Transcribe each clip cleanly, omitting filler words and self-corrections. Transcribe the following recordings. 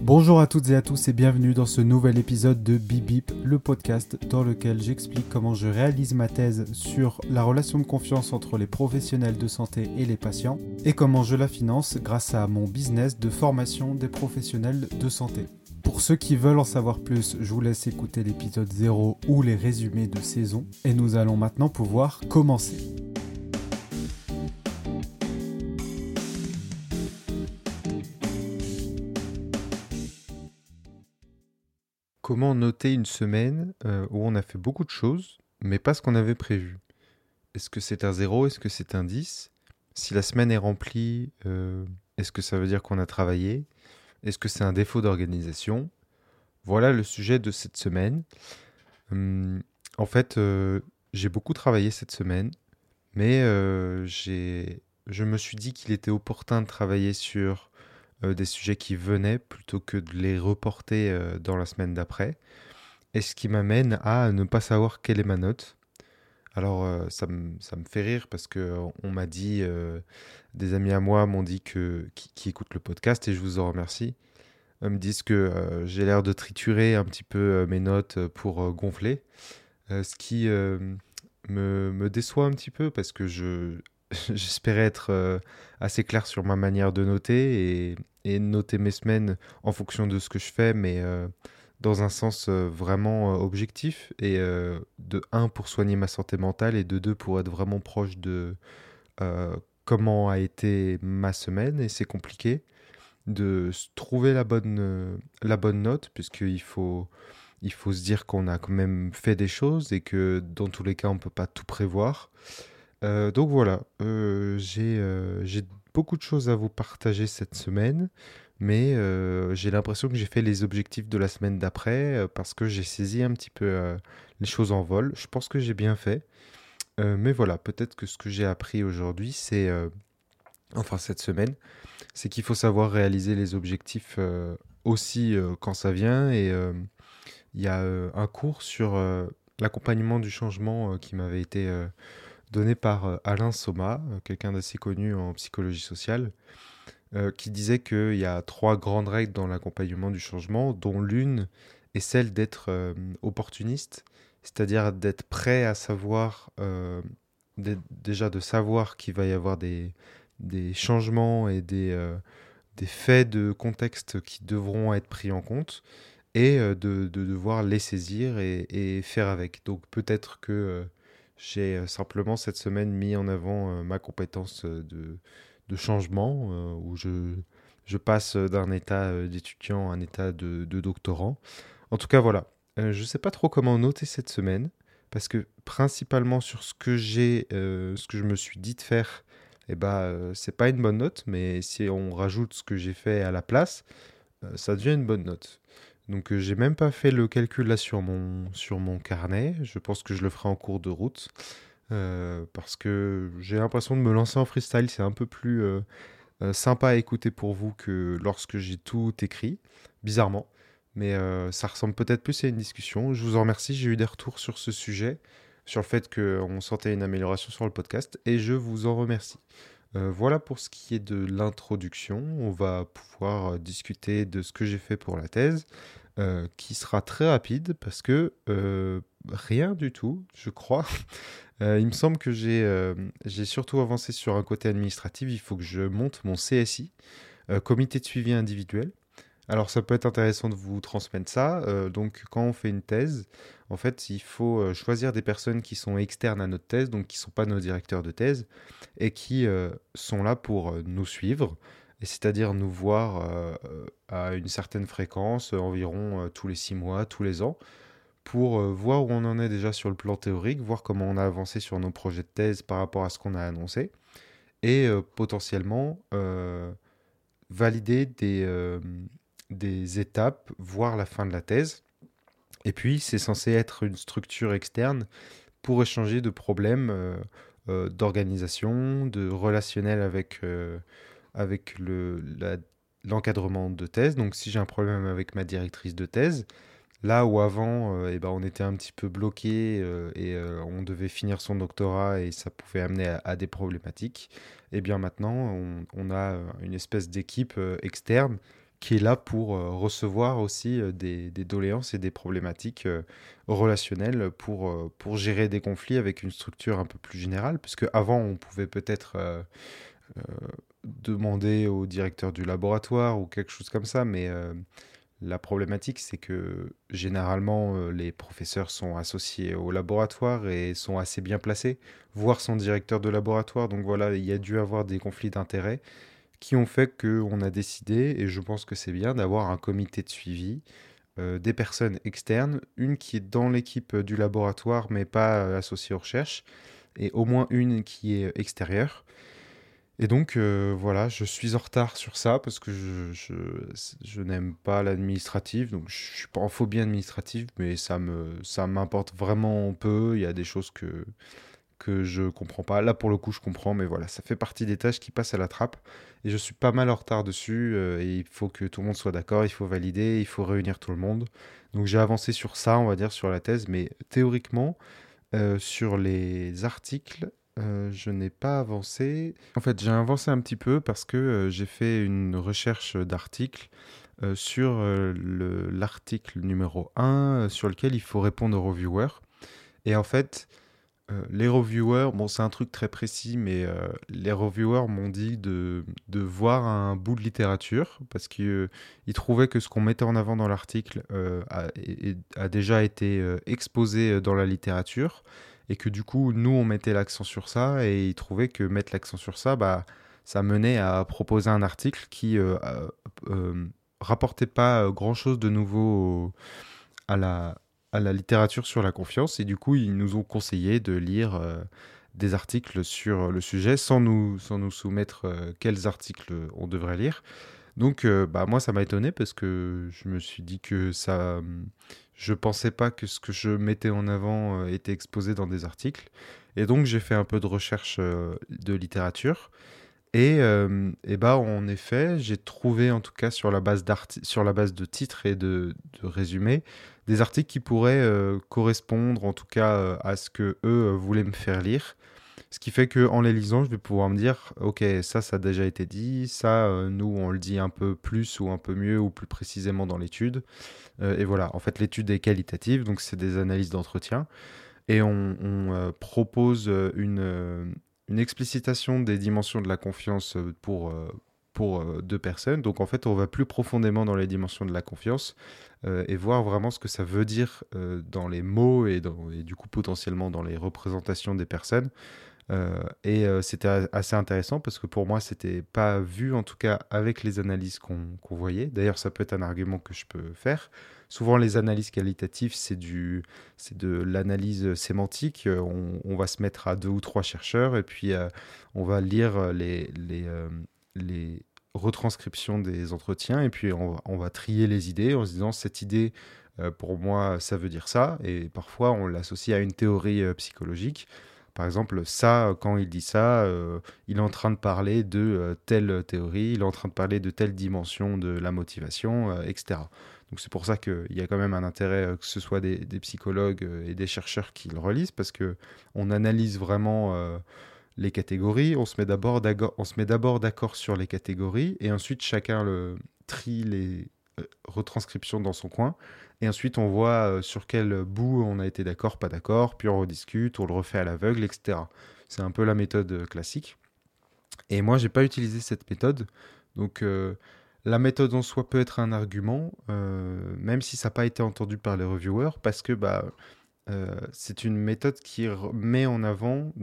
Bonjour à toutes et à tous et bienvenue dans ce nouvel épisode de Bip Bip, le podcast dans lequel j'explique comment je réalise ma thèse sur la relation de confiance entre les professionnels de santé et les patients et comment je la finance grâce à mon business de formation des professionnels de santé. Pour ceux qui veulent en savoir plus, je vous laisse écouter l'épisode 0 ou les résumés de saison et nous allons maintenant pouvoir commencer. Comment noter une semaine où on a fait beaucoup de choses, mais pas ce qu'on avait prévu? Est-ce que c'est un 0? Est-ce que c'est un 10? Si la semaine est remplie, est-ce que ça veut dire qu'on a travaillé? Est-ce que c'est un défaut d'organisation? Voilà le sujet de cette semaine. En fait, j'ai beaucoup travaillé cette semaine, mais je me suis dit qu'il était opportun de travailler sur des sujets qui venaient plutôt que de les reporter dans la semaine d'après. Et ce qui m'amène à ne pas savoir quelle est ma note. Alors ça me fait rire parce que on m'a dit, des amis à moi m'ont dit qui écoutent le podcast et je vous en remercie. Ils me disent que j'ai l'air de triturer un petit peu mes notes pour gonfler. Ce qui me déçoit un petit peu parce que j'espérais être assez clair sur ma manière de noter et noter mes semaines en fonction de ce que je fais, mais dans un sens vraiment objectif. Et de un, pour soigner ma santé mentale, et de deux, pour être vraiment proche de euh, comment a été ma semaine. Et c'est compliqué de trouver la bonne note, il faut se dire qu'on a quand même fait des choses et que dans tous les cas, on ne peut pas tout prévoir. Donc voilà, j'ai beaucoup de choses à vous partager cette semaine, mais j'ai l'impression que j'ai fait les objectifs de la semaine d'après parce que j'ai saisi un petit peu les choses en vol. Je pense que j'ai bien fait, mais voilà, peut-être que ce que j'ai appris aujourd'hui, enfin cette semaine, c'est qu'il faut savoir réaliser les objectifs aussi quand ça vient. Et il y a un cours sur l'accompagnement du changement qui m'avait été donné par Alain Soma, quelqu'un d'assez connu en psychologie sociale, qui disait qu'il y a trois grandes règles dans l'accompagnement du changement, dont l'une est celle d'être opportuniste, c'est-à-dire d'être prêt à savoir, déjà de savoir qu'il va y avoir des changements et des faits de contexte qui devront être pris en compte et de devoir les saisir et faire avec. Donc peut-être que j'ai simplement cette semaine mis en avant ma compétence de changement, où je passe d'un état d'étudiant à un état de doctorant. En tout cas, voilà. Je ne sais pas trop comment noter cette semaine, parce que principalement sur ce que je me suis dit de faire, eh ben, c'est pas une bonne note, mais si on rajoute ce que j'ai fait à la place, ça devient une bonne note. Donc j'ai même pas fait le calcul là sur mon carnet. Je pense que je le ferai en cours de route. Parce que j'ai l'impression de me lancer en freestyle. C'est un peu plus sympa à écouter pour vous que lorsque j'ai tout écrit, bizarrement. Mais ça ressemble peut-être plus à une discussion. Je vous en remercie. J'ai eu des retours sur ce sujet, sur le fait qu'on sentait une amélioration sur le podcast. Et je vous en remercie. Voilà pour ce qui est de l'introduction. On va pouvoir discuter de ce que j'ai fait pour la thèse, qui sera très rapide parce que rien du tout, je crois. Il me semble que j'ai surtout avancé sur un côté administratif. Il faut que je monte mon CSI, comité de suivi individuel. Alors ça peut être intéressant de vous transmettre ça. Donc quand on fait une thèse, en fait, il faut choisir des personnes qui sont externes à notre thèse, donc qui ne sont pas nos directeurs de thèse, et qui sont là pour nous suivre, et c'est-à-dire nous voir à une certaine fréquence, environ tous les 6 mois, tous les ans, pour voir où on en est déjà sur le plan théorique, voir comment on a avancé sur nos projets de thèse par rapport à ce qu'on a annoncé, et potentiellement valider des étapes, voire la fin de la thèse. Et puis, c'est censé être une structure externe pour échanger de problèmes d'organisation, de relationnel avec l'encadrement de thèse. Donc, si j'ai un problème avec ma directrice de thèse, là où avant, eh ben, on était un petit peu bloqué et on devait finir son doctorat et ça pouvait amener à des problématiques, et bien maintenant, on a une espèce d'équipe externe qui est là pour recevoir aussi des doléances et des problématiques relationnelles pour gérer des conflits avec une structure un peu plus générale, puisque avant on pouvait peut-être euh, demander au directeur du laboratoire ou quelque chose comme ça, mais la problématique, c'est que généralement, les professeurs sont associés au laboratoire et sont assez bien placés, voire son directeur de laboratoire. Donc voilà, il y a dû avoir des conflits d'intérêts qui ont fait qu'on a décidé, et je pense que c'est bien, d'avoir un comité de suivi, des personnes externes, une qui est dans l'équipe du laboratoire mais pas associée aux recherches, et au moins une qui est extérieure. Et donc, voilà, je suis en retard sur ça parce que je n'aime pas l'administratif, donc je suis pas en phobie administrative, mais ça m'importe vraiment peu. Il y a des choses que je comprends pas. Là, pour le coup, je comprends, mais voilà, ça fait partie des tâches qui passent à la trappe. Et je suis pas mal en retard dessus, et il faut que tout le monde soit d'accord, il faut valider, il faut réunir tout le monde. Donc j'ai avancé sur ça, on va dire, sur la thèse, mais théoriquement, sur les articles, je n'ai pas avancé. En fait, j'ai avancé un petit peu parce que j'ai fait une recherche d'articles sur l'article numéro 1 sur lequel il faut répondre aux reviewers. Et en fait, les reviewers, bon, c'est un truc très précis, mais les reviewers m'ont dit de voir un bout de littérature parce qu'ils trouvaient que ce qu'on mettait en avant dans l'article a déjà été exposé dans la littérature et que du coup, nous, on mettait l'accent sur ça et ils trouvaient que mettre l'accent sur ça, bah, ça menait à proposer un article qui rapportait pas grand-chose de nouveau à la littérature sur la confiance. Et du coup, ils nous ont conseillé de lire des articles sur le sujet sans nous soumettre quels articles on devrait lire. Donc, bah, moi, ça m'a étonné parce que je me suis dit que ça. Je pensais pas que ce que je mettais en avant était exposé dans des articles. Et donc, j'ai fait un peu de recherche de littérature. Et bah, en effet, j'ai trouvé, en tout cas sur la base de titres et de résumés, des articles qui pourraient correspondre, en tout cas, à ce que eux voulaient me faire lire. Ce qui fait que en les lisant, je vais pouvoir me dire, ok, ça a déjà été dit, ça, nous, on le dit un peu plus ou un peu mieux ou plus précisément dans l'étude. Et voilà, en fait, l'étude est qualitative, donc c'est des analyses d'entretien. Et on propose une explicitation des dimensions de la confiance pour deux personnes. Donc en fait, on va plus profondément dans les dimensions de la confiance et voir vraiment ce que ça veut dire dans les mots et du coup potentiellement dans les représentations des personnes. C'était assez intéressant parce que pour moi, c'était pas vu, en tout cas avec les analyses qu'on voyait. D'ailleurs, ça peut être un argument que je peux faire. Souvent, les analyses qualitatives, c'est de l'analyse sémantique. On va se mettre à deux ou trois chercheurs et puis on va lire les retranscriptions des entretiens et puis on va trier les idées en se disant cette idée, pour moi, ça veut dire ça. Et parfois, on l'associe à une théorie psychologique. Par exemple, ça, quand il dit ça, il est en train de parler de telle théorie, il est en train de parler de telle dimension de la motivation, etc. Donc c'est pour ça qu'il y a quand même un intérêt que ce soit des psychologues et des chercheurs qui le relisent, parce que on analyse vraiment les catégories, on se met d'abord d'accord sur les catégories, et ensuite chacun trie les retranscriptions dans son coin. Et ensuite, on voit sur quel bout on a été d'accord, pas d'accord, puis on rediscute, on le refait à l'aveugle, etc. C'est un peu la méthode classique. Et moi, j'ai pas utilisé cette méthode. Donc, la méthode en soi peut être un argument, même si ça n'a pas été entendu par les reviewers, parce que bah, c'est une méthode qui met en avant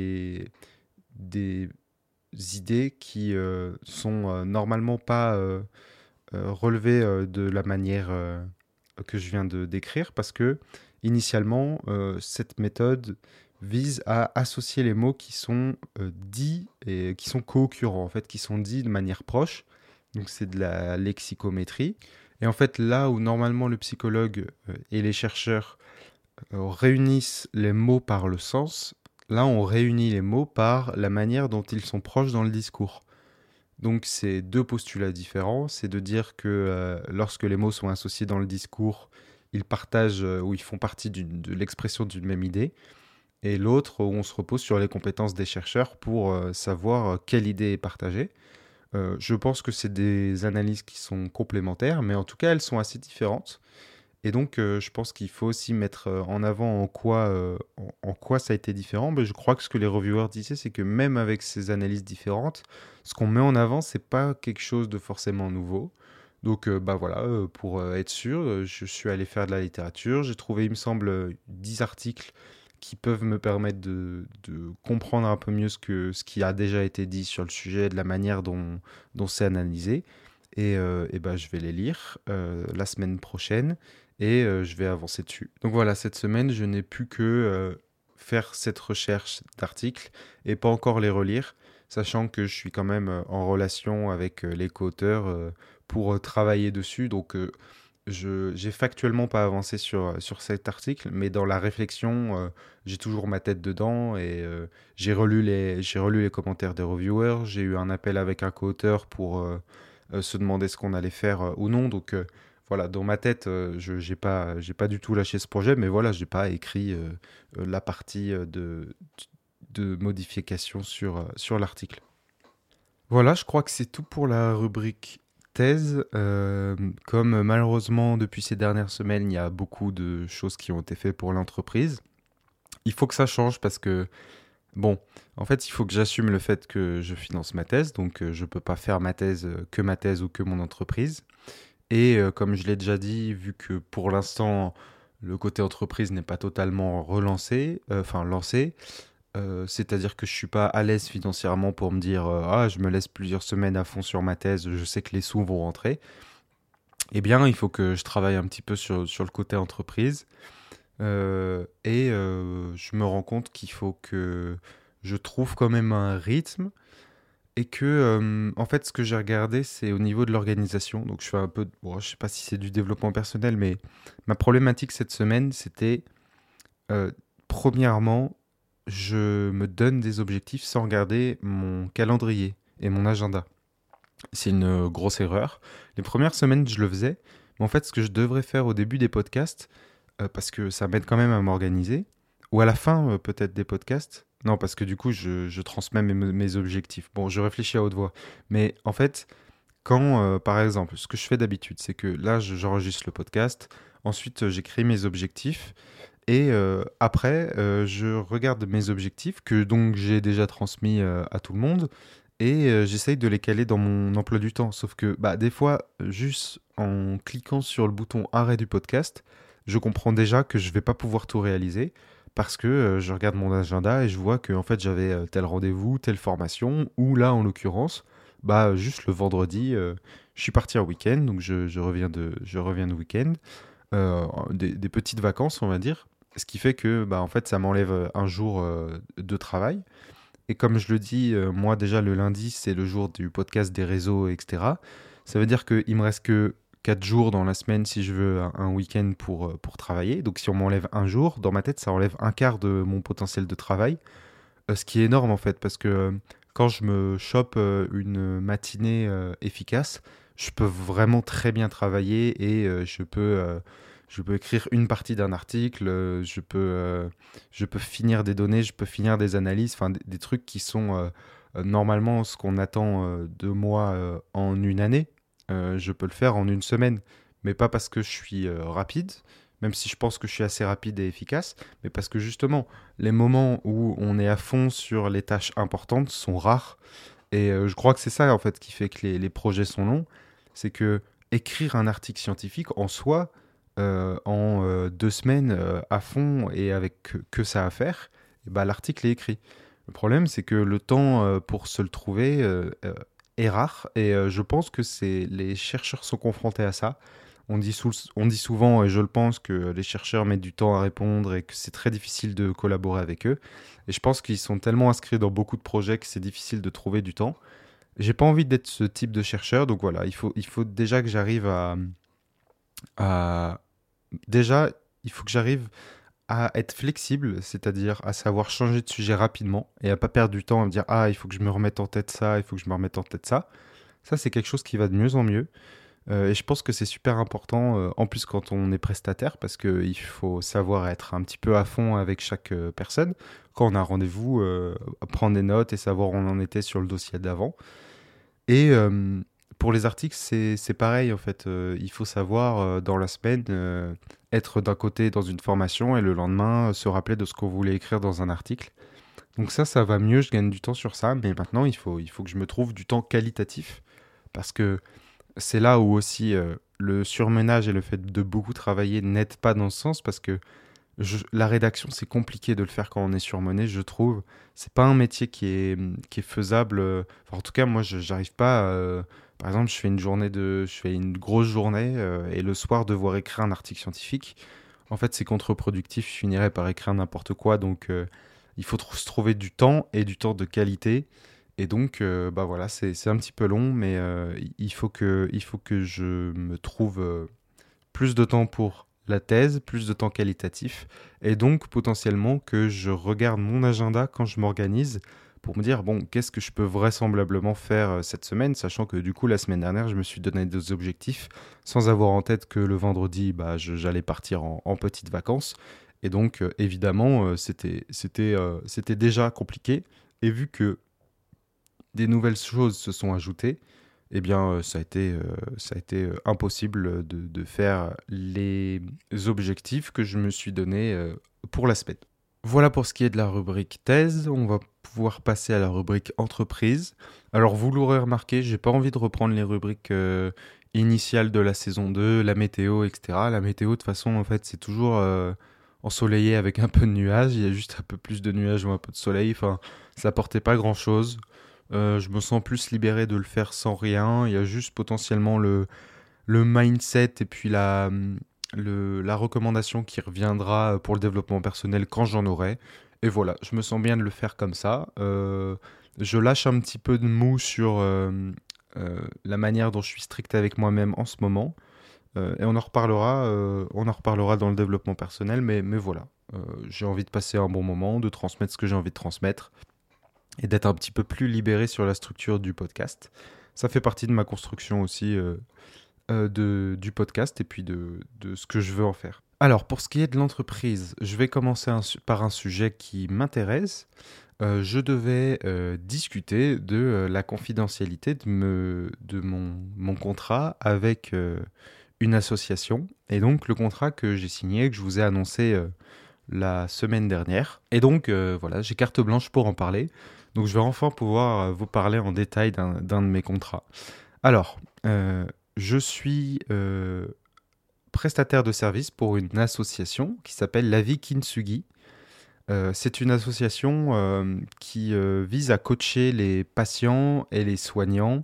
des idées qui sont normalement pas relevées de la manière que je viens de décrire, parce que initialement, cette méthode vise à associer les mots qui sont dits et qui sont co-occurrents, en fait, qui sont dits de manière proche. Donc c'est de la lexicométrie. Et en fait, là où normalement le psychologue et les chercheurs réunissent les mots par le sens, là on réunit les mots par la manière dont ils sont proches dans le discours. Donc c'est deux postulats différents, c'est de dire que lorsque les mots sont associés dans le discours, ils partagent ou ils font partie de l'expression d'une même idée, et l'autre où on se repose sur les compétences des chercheurs pour savoir quelle idée est partagée. Je pense que c'est des analyses qui sont complémentaires, mais en tout cas, elles sont assez différentes. Et donc, je pense qu'il faut aussi mettre en avant en quoi ça a été différent. Mais je crois que ce que les reviewers disaient, c'est que même avec ces analyses différentes, ce qu'on met en avant, c'est pas quelque chose de forcément nouveau. Donc, bah voilà, pour être sûr, je suis allé faire de la littérature. J'ai trouvé, il me semble, 10 articles qui peuvent me permettre de comprendre un peu mieux ce qui a déjà été dit sur le sujet, de la manière dont c'est analysé. Et bah, je vais les lire la semaine prochaine et je vais avancer dessus. Donc voilà, cette semaine, je n'ai pu que faire cette recherche d'articles et pas encore les relire, sachant que je suis quand même en relation avec les co-auteurs pour travailler dessus. Donc j'ai factuellement pas avancé sur cet article, mais dans la réflexion, j'ai toujours ma tête dedans et j'ai relu les commentaires des reviewers, j'ai eu un appel avec un co-auteur pour se demander ce qu'on allait faire ou non. Donc voilà, dans ma tête, je j'ai pas du tout lâché ce projet, mais voilà, j'ai pas écrit la partie de modification sur l'article. Voilà, je crois que c'est tout pour la rubrique thèse. Comme malheureusement, depuis ces dernières semaines, il y a beaucoup de choses qui ont été faites pour l'entreprise. Il faut que ça change parce que, bon, en fait, il faut que j'assume le fait que je finance ma thèse. Donc, je ne peux pas faire que ma thèse ou que mon entreprise. Et comme je l'ai déjà dit, vu que pour l'instant, le côté entreprise n'est pas totalement lancé, c'est-à-dire que je suis pas à l'aise financièrement pour me dire ah, je me laisse plusieurs semaines à fond sur ma thèse, je sais que les sous vont rentrer. Eh bien, il faut que je travaille un petit peu sur le côté entreprise. Je me rends compte qu'il faut que je trouve quand même un rythme et que, en fait, ce que j'ai regardé, c'est au niveau de l'organisation. Donc, je fais un peu, bon, je sais pas si c'est du développement personnel, mais ma problématique cette semaine, c'était, euh, premièrement, je me donne des objectifs sans regarder mon calendrier et mon agenda. C'est une grosse erreur. Les premières semaines, je le faisais. Mais en fait, ce que je devrais faire au début des podcasts, parce que ça m'aide quand même à m'organiser, ou à la fin peut-être des podcasts. Non, parce que du coup, je transmets mes objectifs. Bon, je réfléchis à haute voix. Mais en fait, quand, par exemple, ce que je fais d'habitude, c'est que là, j'enregistre le podcast, ensuite j'écris mes objectifs, et après, je regarde mes objectifs, que donc j'ai déjà transmis à tout le monde, et j'essaye de les caler dans mon emploi du temps. Sauf que bah, des fois, juste en cliquant sur le bouton arrêt du podcast, je comprends déjà que je vais pas pouvoir tout réaliser parce que je regarde mon agenda et je vois que en fait j'avais tel rendez-vous, telle formation, ou là en l'occurrence, bah juste le vendredi, je suis parti en week-end, donc je reviens de week-end, des petites vacances on va dire, ce qui fait que bah en fait ça m'enlève un jour de travail. Et comme je le dis, moi déjà le lundi, c'est le jour du podcast des réseaux, etc. Ça veut dire qu'il me reste que 4 jours dans la semaine si je veux un week-end pour travailler. Donc si on m'enlève un jour, dans ma tête, ça enlève un quart de mon potentiel de travail. Ce qui est énorme en fait, parce que quand je me chope une matinée efficace, je peux vraiment très bien travailler et je peux écrire une partie d'un article, je peux finir des données, je peux finir des analyses, enfin des trucs qui sont normalement ce qu'on attend de moi en une année. Je peux le faire en une semaine, mais pas parce que je suis rapide, même si je pense que je suis assez rapide et efficace, mais parce que justement, les moments où on est à fond sur les tâches importantes sont rares. Et je crois que c'est ça en fait qui fait que les projets sont longs. C'est que écrire un article scientifique en soi, en 2 semaines à fond et avec que ça à faire, et bah, l'article est écrit. Le problème, c'est que le temps pour se le trouver est rare et je pense que les chercheurs sont confrontés à ça. On dit souvent, et je le pense, que les chercheurs mettent du temps à répondre et que c'est très difficile de collaborer avec eux. Et je pense qu'ils sont tellement inscrits dans beaucoup de projets que c'est difficile de trouver du temps. J'ai pas envie d'être ce type de chercheur, donc voilà, il faut déjà que j'arrive à... Déjà, il faut que j'arrive à être flexible, c'est-à-dire à savoir changer de sujet rapidement et à pas perdre du temps à me dire ah, il faut que je me remette en tête ça, il faut que je me remette en tête ça. Ça, c'est quelque chose qui va de mieux en mieux. Et je pense que c'est super important, en plus quand on est prestataire, parce qu'il faut savoir être un petit peu à fond avec chaque personne. Quand on a un rendez-vous, prendre des notes et savoir où on en était sur le dossier d'avant. Et pour les articles, c'est pareil en fait. Il faut savoir dans la semaine être d'un côté dans une formation et le lendemain se rappeler de ce qu'on voulait écrire dans un article. Donc ça va mieux, je gagne du temps sur ça, mais maintenant il faut que je me trouve du temps qualitatif parce que c'est là où aussi le surmenage et le fait de beaucoup travailler n'aident pas dans ce sens parce que la rédaction, c'est compliqué de le faire quand on est surmené, je trouve. C'est pas un métier qui est faisable. Enfin, en tout cas, moi, j'arrive pas. Par exemple, je fais une grosse journée et le soir devoir écrire un article scientifique. En fait, c'est contre-productif. Je finirais par écrire n'importe quoi. Donc, il faut se trouver du temps et du temps de qualité. Et donc, bah voilà, c'est un petit peu long, mais il faut que je me trouve plus de temps pour la thèse, plus de temps qualitatif, et donc potentiellement que je regarde mon agenda quand je m'organise pour me dire, bon, qu'est-ce que je peux vraisemblablement faire cette semaine, sachant que du coup, la semaine dernière, je me suis donné des objectifs sans avoir en tête que le vendredi, bah, j'allais partir en petites vacances. Et donc, évidemment, c'était déjà compliqué. Et vu que des nouvelles choses se sont ajoutées, eh bien, ça a été impossible de faire les objectifs que je me suis donnés pour la semaine. Voilà pour ce qui est de la rubrique thèse. On va pouvoir passer à la rubrique entreprise. Alors, vous l'aurez remarqué, j'ai pas envie de reprendre les rubriques initiales de la saison 2, la météo, etc. La météo, de toute façon, en fait, c'est toujours ensoleillé avec un peu de nuages. Il y a juste un peu plus de nuages ou un peu de soleil. Enfin, ça apportait pas grand-chose. Je me sens plus libéré de le faire sans rien. Il y a juste potentiellement le mindset et puis la recommandation qui reviendra pour le développement personnel quand j'en aurai. Et voilà, je me sens bien de le faire comme ça. Je lâche un petit peu de mou sur la manière dont je suis strict avec moi-même en ce moment. Et on en reparlera dans le développement personnel, mais voilà. J'ai envie de passer un bon moment, de transmettre ce que j'ai envie de transmettre et d'être un petit peu plus libéré sur la structure du podcast. Ça fait partie de ma construction aussi du podcast et puis de ce que je veux en faire. Alors, pour ce qui est de l'entreprise, je vais commencer par un sujet qui m'intéresse. Je devais discuter de la confidentialité de mon contrat avec une association. Et donc, le contrat que j'ai signé, que je vous ai annoncé la semaine dernière. Et donc, voilà, j'ai carte blanche pour en parler. Donc, je vais enfin pouvoir vous parler en détail d'un de mes contrats. Alors, je suis prestataire de service pour une association qui s'appelle La Vie Kintsugi. C'est une association qui vise à coacher les patients et les soignants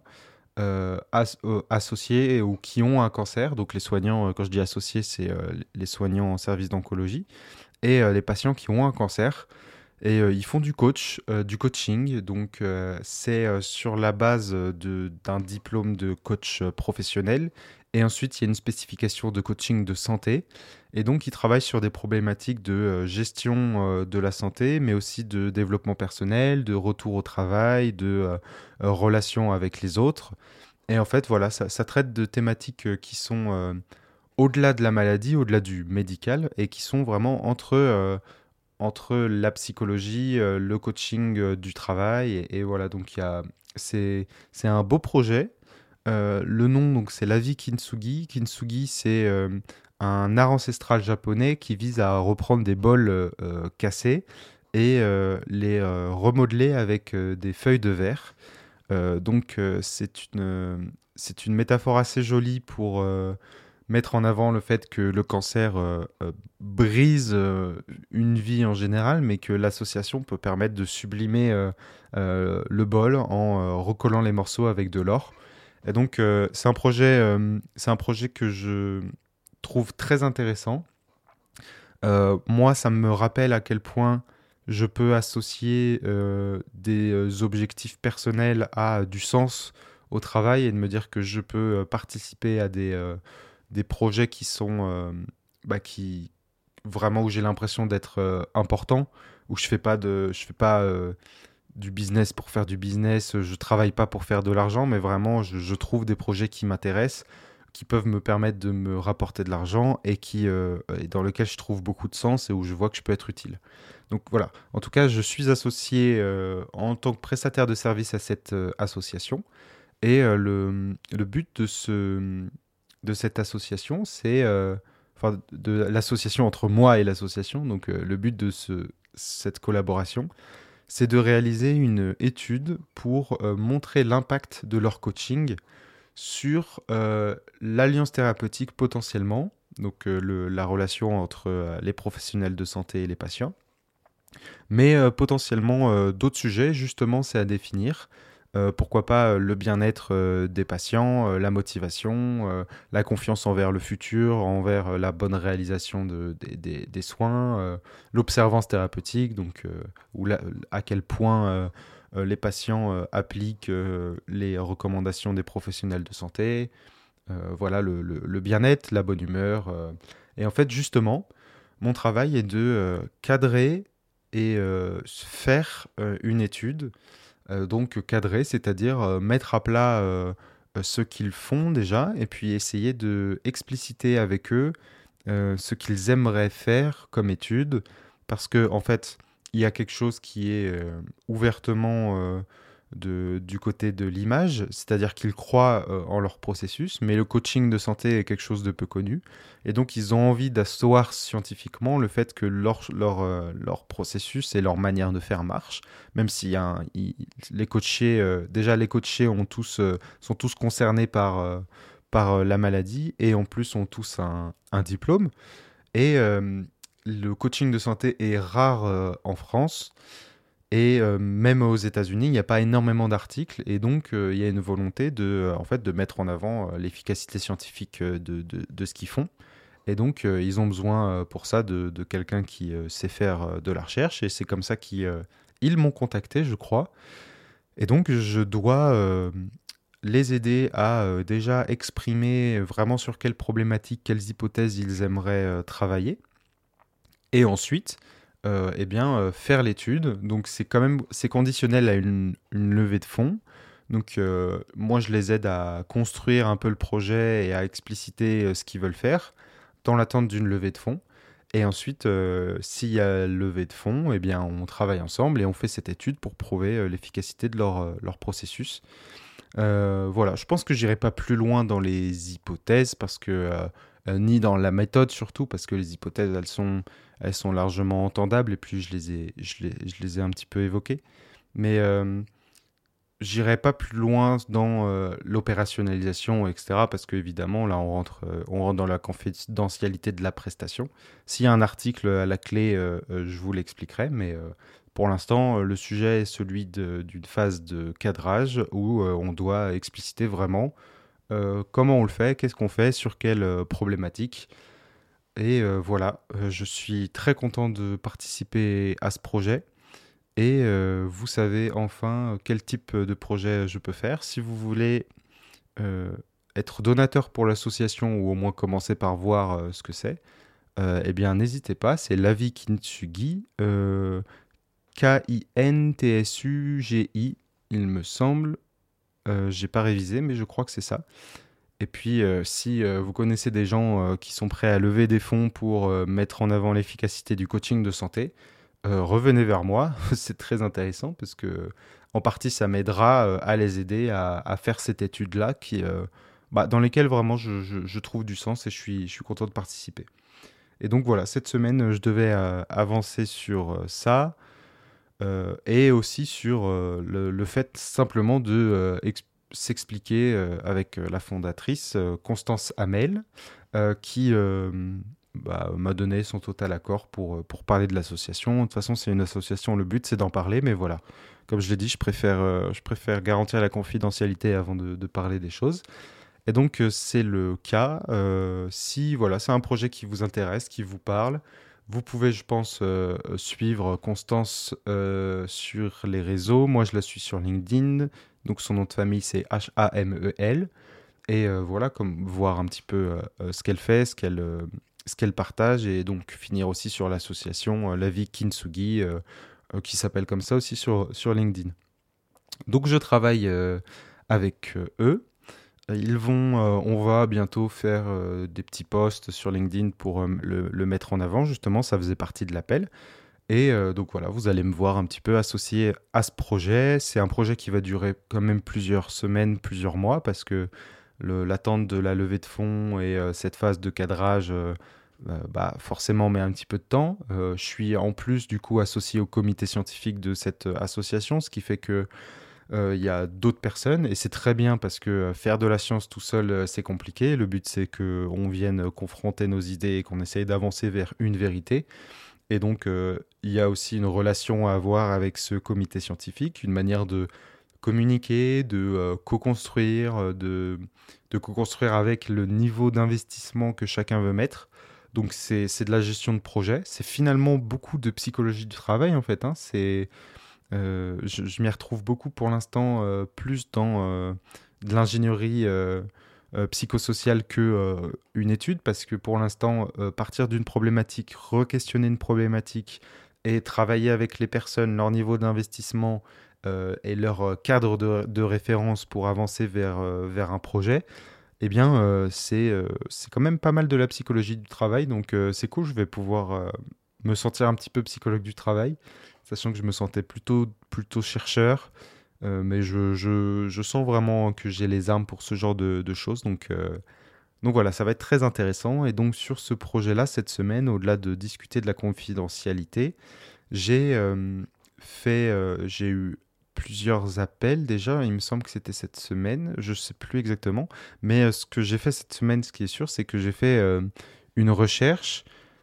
associés ou qui ont un cancer. Donc les soignants, quand je dis associés, c'est les soignants en service d'oncologie et les patients qui ont un cancer. Et ils font du coaching. Donc c'est sur la base d'un diplôme de coach professionnel. Et ensuite, il y a une spécification de coaching de santé. Et donc, ils travaillent sur des problématiques de gestion de la santé, mais aussi de développement personnel, de retour au travail, de relations avec les autres. Et en fait, voilà, ça traite de thématiques qui sont au-delà de la maladie, au-delà du médical, et qui sont vraiment entre la psychologie, le coaching du travail. Et voilà, donc c'est un beau projet. Le nom, donc, c'est La Vie Kintsugi. Kintsugi, c'est un art ancestral japonais qui vise à reprendre des bols cassés et les remodeler avec des feuilles de verre. Donc, c'est une métaphore assez jolie pour mettre en avant le fait que le cancer brise une vie en général, mais que l'association peut permettre de sublimer le bol en recollant les morceaux avec de l'or. Et donc, c'est un projet que je trouve très intéressant. Moi, ça me rappelle à quel point je peux associer des objectifs personnels à du sens au travail et de me dire que je peux participer à des projets qui sont qui vraiment où j'ai l'impression d'être important, où je fais pas du business pour faire du business, je travaille pas pour faire de l'argent, mais vraiment je trouve des projets qui m'intéressent, qui peuvent me permettre de me rapporter de l'argent et dans lesquels je trouve beaucoup de sens et où je vois que je peux être utile. Donc voilà, en tout cas, je suis associé en tant que prestataire de service à cette association. Et le but de cette association, enfin, de l'association entre moi et l'association, donc le but de cette collaboration, c'est de réaliser une étude pour montrer l'impact de leur coaching sur l'alliance thérapeutique potentiellement, donc la relation entre les professionnels de santé et les patients, mais potentiellement d'autres sujets, justement, c'est à définir. Pourquoi pas le bien-être des patients, la motivation, la confiance envers le futur, envers la bonne réalisation des soins, l'observance thérapeutique, donc à quel point les patients appliquent les recommandations des professionnels de santé, voilà le bien-être, la bonne humeur. Et en fait, justement, mon travail est de cadrer et faire une étude. Donc cadrer, c'est-à-dire mettre à plat ce qu'ils font déjà, et puis essayer de expliciter avec eux ce qu'ils aimeraient faire comme étude, parce que en fait, il y a quelque chose qui est ouvertement du côté de l'image, c'est-à-dire qu'ils croient en leur processus, mais le coaching de santé est quelque chose de peu connu, et donc ils ont envie d'asseoir scientifiquement le fait que leur processus et leur manière de faire marche, même si les coachés, déjà les coachés sont tous concernés par la maladie, et en plus ont tous un diplôme. Et le coaching de santé est rare en France. Et même aux États-Unis, il n'y a pas énormément d'articles. Et donc, il y a une volonté en fait, de mettre en avant l'efficacité scientifique de ce qu'ils font. Et donc, ils ont besoin pour ça de quelqu'un qui sait faire de la recherche. Et c'est comme ça qu'ils m'ont contacté, je crois. Et donc, je dois les aider à déjà exprimer vraiment sur quelles problématiques, quelles hypothèses ils aimeraient travailler. Et ensuite, eh bien, faire l'étude. Donc, c'est conditionnel à une levée de fonds. Donc, moi, je les aide à construire un peu le projet et à expliciter ce qu'ils veulent faire dans l'attente d'une levée de fonds. Et ensuite, s'il y a levée de fonds, eh bien, on travaille ensemble et on fait cette étude pour prouver l'efficacité de leur processus. Voilà, je pense que j'irai pas plus loin dans les hypothèses parce que ni dans la méthode surtout parce que les hypothèses elles sont largement entendables et puis je les ai un petit peu évoquées. Mais j'irai pas plus loin dans l'opérationnalisation, etc. Parce qu'évidemment, là, on rentre dans la confidentialité de la prestation. S'il y a un article à la clé, je vous l'expliquerai. Mais pour l'instant, le sujet est celui d'une phase de cadrage où on doit expliciter vraiment comment on le fait, qu'est-ce qu'on fait, sur quelle problématique. Et voilà, je suis très content de participer à ce projet. Et vous savez enfin quel type de projet je peux faire. Si vous voulez euh, être donateur pour l'association ou au moins commencer par voir ce que c'est, eh bien n'hésitez pas, c'est Lavi Kintsugi, Kintsugi, il me semble. J'ai pas révisé, mais je crois que c'est ça. Et puis, si vous connaissez des gens qui sont prêts à lever des fonds pour mettre en avant l'efficacité du coaching de santé, revenez vers moi. C'est très intéressant parce que, en partie, ça m'aidera à les aider à faire cette étude-là dans lesquelles vraiment je trouve du sens et je suis content de participer. Et donc voilà, cette semaine, je devais avancer sur ça et aussi sur le fait simplement de s'expliquer avec la fondatrice Constance Hamel, qui m'a donné son total accord pour parler de l'association. De toute façon, c'est une association, le but c'est d'en parler, mais voilà. Comme je l'ai dit, je préfère garantir la confidentialité avant de parler des choses. Et donc, c'est le cas. Si voilà, c'est un projet qui vous intéresse, qui vous parle, vous pouvez, je pense, suivre Constance sur les réseaux. Moi, je la suis sur LinkedIn. Donc, son nom de famille, c'est Hamel. Et voilà, comme voir un petit peu ce qu'elle fait, ce qu'elle partage. Et donc, finir aussi sur l'association La Vie Kintsugi, qui s'appelle comme ça aussi sur LinkedIn. Donc, je travaille avec eux. On va bientôt faire des petits posts sur LinkedIn pour le mettre en avant, justement, ça faisait partie de l'appel. Et donc voilà, vous allez me voir un petit peu associé à ce projet. C'est un projet qui va durer quand même plusieurs semaines, plusieurs mois, parce que l'attente de la levée de fonds et cette phase de cadrage, bah, forcément met un petit peu de temps. Je suis en plus du coup associé au comité scientifique de cette association, ce qui fait que il y a d'autres personnes et c'est très bien parce que faire de la science tout seul, c'est compliqué. Le but, c'est qu'on vienne confronter nos idées et qu'on essaye d'avancer vers une vérité. Et donc, il y a aussi une relation à avoir avec ce comité scientifique, une manière de communiquer, de co-construire, de co-construire avec le niveau d'investissement que chacun veut mettre. Donc, c'est de la gestion de projet. C'est finalement beaucoup de psychologie du travail, en fait. Hein. Je m'y retrouve beaucoup pour l'instant, plus dans de l'ingénierie psychosociale que une étude, parce que pour l'instant, partir d'une problématique, re-questionner une problématique et travailler avec les personnes, leur niveau d'investissement et leur cadre de référence pour avancer vers un projet, eh bien, c'est quand même pas mal de la psychologie du travail, donc c'est cool, je vais pouvoir me sentir un petit peu psychologue du travail, sachant que je me sentais plutôt chercheur, mais je sens vraiment que j'ai les armes pour ce genre de choses, donc voilà, ça va être très intéressant. Et donc sur ce projet-là, cette semaine, au-delà de discuter de la confidentialité, j'ai eu plusieurs appels déjà. Il me semble que c'était cette semaine, je sais plus exactement. Mais ce que j'ai fait cette semaine, ce qui est sûr, c'est que j'ai fait une recherche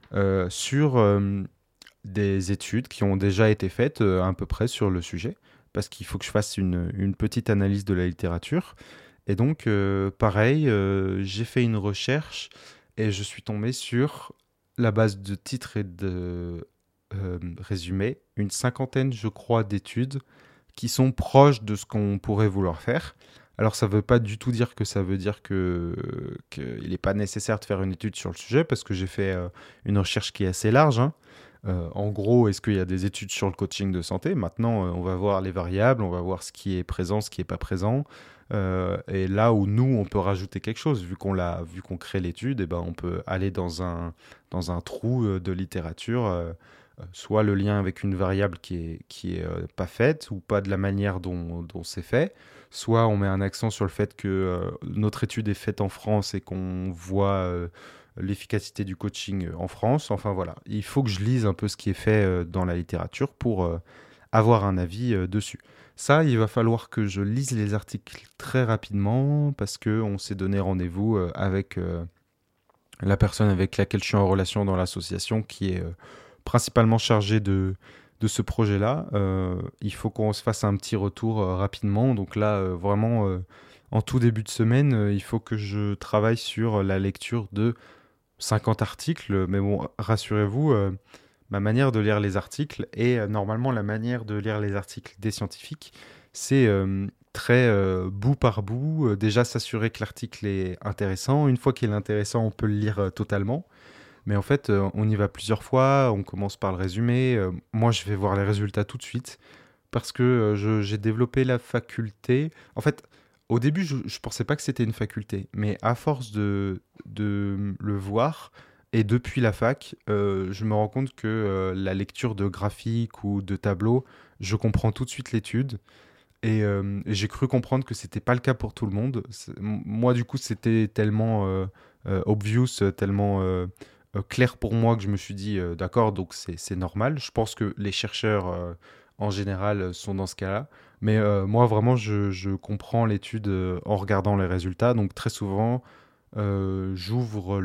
sur des études qui ont déjà été faites à peu près sur le sujet, parce qu'il faut que je fasse une petite analyse de la littérature. Et donc, pareil, j'ai fait une recherche et je suis tombé sur la base de titres et de résumés, une cinquantaine, je crois, d'études qui sont proches de ce qu'on pourrait vouloir faire. Alors, ça ne veut pas du tout dire que ça veut dire qu'il n'est pas nécessaire de faire une étude sur le sujet, parce que j'ai fait une recherche qui est assez large. Hein. En gros, est-ce qu'il y a des études sur le coaching de santé? Maintenant, on va voir les variables, on va voir ce qui est présent, ce qui n'est pas présent. Et là où nous, on peut rajouter quelque chose, vu qu'on crée l'étude, eh ben, on peut aller dans un trou de littérature, soit le lien avec une variable qui est pas faite ou pas de la manière dont c'est fait, soit on met un accent sur le fait que notre étude est faite en France et qu'on voit l'efficacité du coaching en France. Enfin voilà, il faut que je lise un peu ce qui est fait dans la littérature pour avoir un avis dessus. Ça, il va falloir que je lise les articles très rapidement parce que on s'est donné rendez-vous avec la personne avec laquelle je suis en relation dans l'association qui est principalement chargée de ce projet-là. Il faut qu'on se fasse un petit retour rapidement. Donc là, vraiment, en tout début de semaine, il faut que je travaille sur la lecture de 50 articles. Mais bon, rassurez-vous, ma manière de lire les articles et normalement la manière de lire les articles des scientifiques, c'est très bout par bout. Déjà s'assurer que l'article est intéressant. Une fois qu'il est intéressant, on peut le lire totalement. Mais en fait, on y va plusieurs fois. On commence par le résumé. Moi, je vais voir les résultats tout de suite parce que j'ai développé la faculté. En fait, au début, je ne pensais pas que c'était une faculté, mais à force de le voir, et depuis la fac, je me rends compte que la lecture de graphiques ou de tableaux, je comprends tout de suite l'étude. Et j'ai cru comprendre que c'était pas le cas pour tout le monde. Moi, du coup, c'était tellement obvious, tellement clair pour moi que je me suis dit, d'accord, donc c'est normal. Je pense que les chercheurs en général sont dans ce cas-là. Mais moi, vraiment, je comprends l'étude en regardant les résultats. Donc très souvent, j'ouvre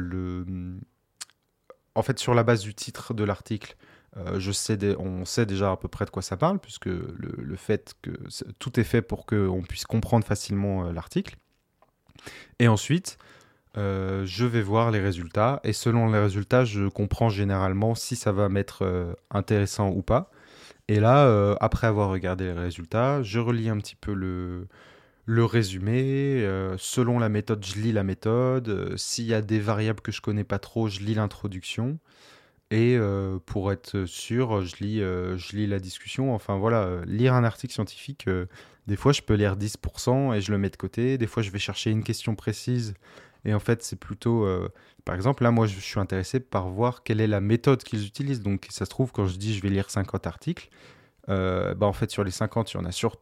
en fait, sur la base du titre de l'article, on sait déjà à peu près de quoi ça parle, puisque le fait que tout est fait pour qu'on puisse comprendre facilement l'article. Et ensuite, je vais voir les résultats, et selon les résultats, je comprends généralement si ça va m'être intéressant ou pas. Et là, après avoir regardé les résultats, je relis un petit peu le résumé. Selon la méthode, je lis la méthode. S'il y a des variables que je connais pas trop, je lis l'introduction. Et pour être sûr, je lis la discussion. Enfin voilà, lire un article scientifique, des fois je peux lire 10% et je le mets de côté. Des fois je vais chercher une question précise Et en fait, c'est plutôt, par exemple, là, moi, je suis intéressé par voir quelle est la méthode qu'ils utilisent. Donc, ça se trouve, quand je dis je vais lire 50 articles, bah, en fait, sur les 50,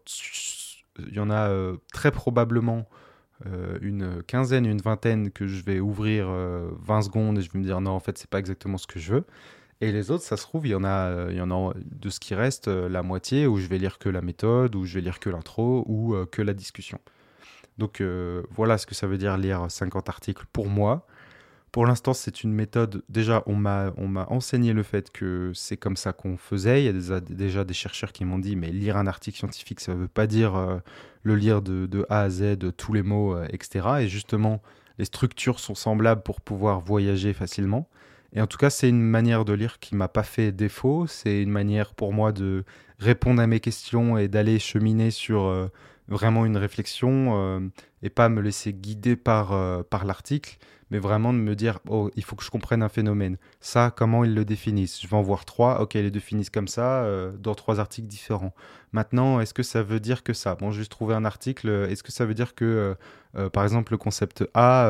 il y en a très probablement une quinzaine, une vingtaine que je vais ouvrir 20 secondes et je vais me dire non, en fait, c'est pas exactement ce que je veux. Et les autres, ça se trouve, il y en a de ce qui reste la moitié où je vais lire que la méthode, où je vais lire que l'intro, ou que la discussion. Donc voilà ce que ça veut dire lire 50 articles pour moi. Pour l'instant, c'est une méthode. Déjà, on m'a enseigné le fait que c'est comme ça qu'on faisait. Il y a déjà des chercheurs qui m'ont dit, mais lire un article scientifique, ça ne veut pas dire le lire de A à Z, tous les mots, etc. Et justement, les structures sont semblables pour pouvoir voyager facilement. Et en tout cas, c'est une manière de lire qui m'a pas fait défaut. C'est une manière pour moi de répondre à mes questions et d'aller cheminer sur vraiment une réflexion et pas me laisser guider par l'article, mais vraiment de me dire, oh, il faut que je comprenne un phénomène. Ça, comment ils le définissent? Je vais en voir trois, ok, ils le définissent comme ça, dans trois articles différents. Maintenant, est-ce que ça veut dire que ça? Bon, je vais juste trouver un article, est-ce que ça veut dire que, par exemple, le concept A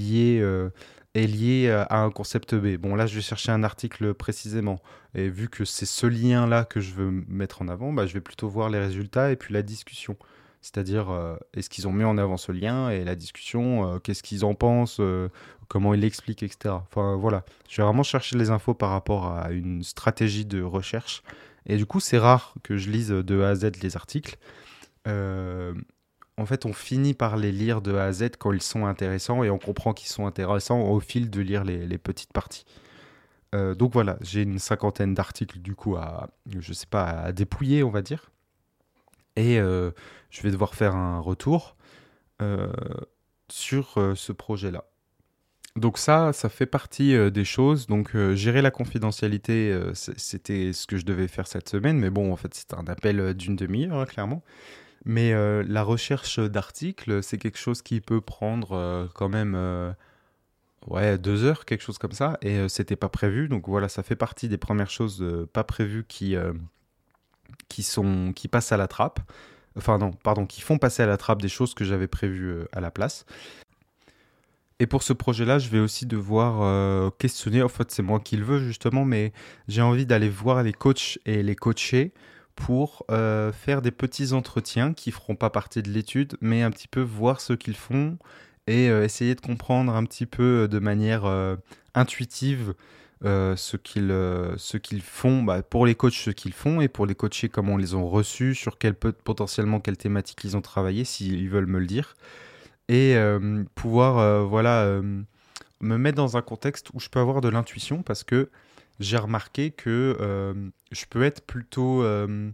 est lié à un concept B? Bon, là, je vais chercher un article précisément. Et vu que c'est ce lien-là que je veux mettre en avant, bah, je vais plutôt voir les résultats et puis la discussion. C'est-à-dire, est-ce qu'ils ont mis en avant ce lien et la discussion, qu'est-ce qu'ils en pensent, comment ils l'expliquent, etc. Enfin voilà, je vais vraiment chercher les infos par rapport à une stratégie de recherche. Et du coup, c'est rare que je lise de A à Z les articles. Euh, En fait, on finit par les lire de A à Z quand ils sont intéressants et on comprend qu'ils sont intéressants au fil de lire les petites parties. Donc voilà, j'ai une cinquantaine d'articles du coup je sais pas, à dépouiller, on va dire. Et je vais devoir faire un retour euh, sur ce projet-là. Donc ça fait partie des choses. Donc gérer la confidentialité, c'était ce que je devais faire cette semaine. Mais bon, en fait, c'est un appel d'une demi-heure, hein, clairement. Mais la recherche d'articles, c'est quelque chose qui peut prendre quand même ouais, 2 heures, quelque chose comme ça. Et c'était pas prévu. Donc voilà, ça fait partie des premières choses pas prévues qui passent à la trappe. Enfin non, pardon, qui font passer à la trappe des choses que j'avais prévues à la place. Et pour ce projet-là, je vais aussi devoir questionner, en fait c'est moi qui le veux justement, mais j'ai envie d'aller voir les coachs et les coachés pour faire des petits entretiens qui feront pas partie de l'étude, mais un petit peu voir ce qu'ils font et essayer de comprendre un petit peu de manière intuitive ce qu'ils font, bah, pour les coachs ce qu'ils font et pour les coachés comment on les ont reçus, sur potentiellement quelles thématiques ils ont travaillé, s'ils veulent me le dire et pouvoir voilà, me mettre dans un contexte où je peux avoir de l'intuition parce que j'ai remarqué que je peux être plutôt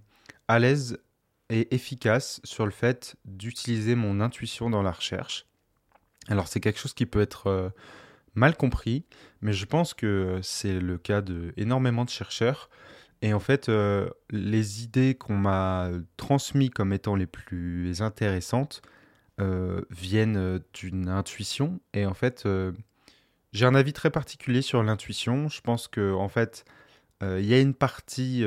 à l'aise et efficace sur le fait d'utiliser mon intuition dans la recherche. Alors c'est quelque chose qui peut être mal compris, mais je pense que c'est le cas de énormément de chercheurs. Et en fait, les idées qu'on m'a transmises comme étant les plus intéressantes, viennent d'une intuition. Et en fait, j'ai un avis très particulier sur l'intuition. Je pense que en fait, il y a une partie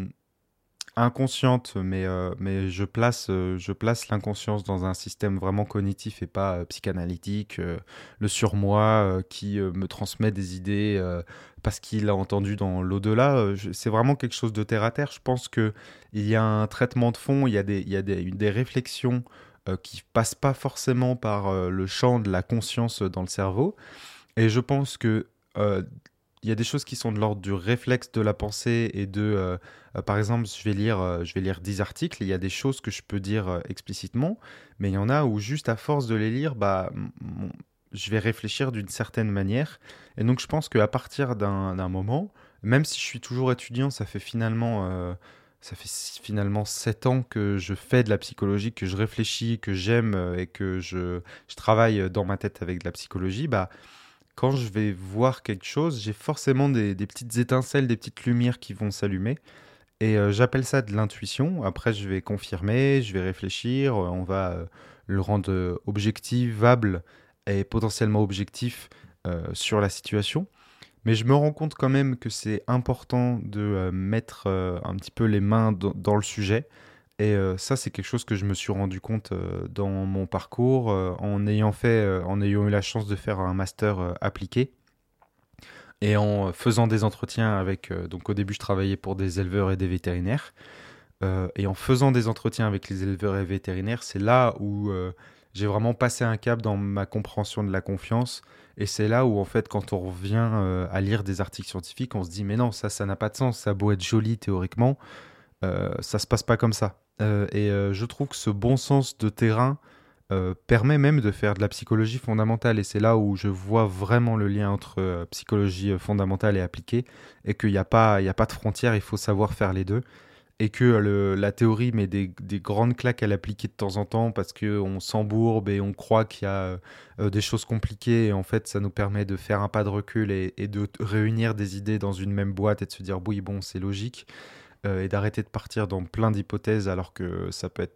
inconsciente, mais je place l'inconscience dans un système vraiment cognitif et pas psychanalytique. Le surmoi qui me transmet des idées parce qu'il a entendu dans l'au-delà. C'est vraiment quelque chose de terre à terre. Je pense que il y a un traitement de fond, il y a des réflexions qui passent pas forcément par le champ de la conscience dans le cerveau. Et je pense que euh, il y a des choses qui sont de l'ordre du réflexe de la pensée et par exemple, je vais lire 10 articles, il y a des choses que je peux dire explicitement, mais il y en a où juste à force de les lire, bah, je vais réfléchir d'une certaine manière. Et donc je pense qu'à partir d'un moment, même si je suis toujours étudiant, ça fait finalement 7 ans que je fais de la psychologie, que je réfléchis, que j'aime et que je travaille dans ma tête avec de la psychologie, bah, quand je vais voir quelque chose, j'ai forcément des petites étincelles, des petites lumières qui vont s'allumer. Et j'appelle ça de l'intuition. Après, je vais confirmer, je vais réfléchir, on va le rendre objectivable et potentiellement objectif sur la situation. Mais je me rends compte quand même que c'est important de mettre un petit peu les mains dans le sujet Et ça, c'est quelque chose que je me suis rendu compte dans mon parcours en ayant eu la chance de faire un master appliqué et en faisant des entretiens avec. Donc au début, je travaillais pour des éleveurs et des vétérinaires. Et en faisant des entretiens avec les éleveurs et vétérinaires, c'est là où j'ai vraiment passé un cap dans ma compréhension de la confiance. Et c'est là où, en fait, quand on revient à lire des articles scientifiques, on se dit, mais non, ça n'a pas de sens. Ça a beau être joli théoriquement, ça se passe pas comme ça. Je trouve que ce bon sens de terrain permet même de faire de la psychologie fondamentale. Et c'est là où je vois vraiment le lien entre psychologie fondamentale et appliquée, et qu'il y a pas de frontière, il faut savoir faire les deux. Et que la théorie met des grandes claques à l'appliquer de temps en temps parce qu'on s'embourbe et on croit qu'il y a des choses compliquées. Et en fait, ça nous permet de faire un pas de recul et de réunir des idées dans une même boîte et de se dire, oui, bon, c'est logique. Et d'arrêter de partir dans plein d'hypothèses alors que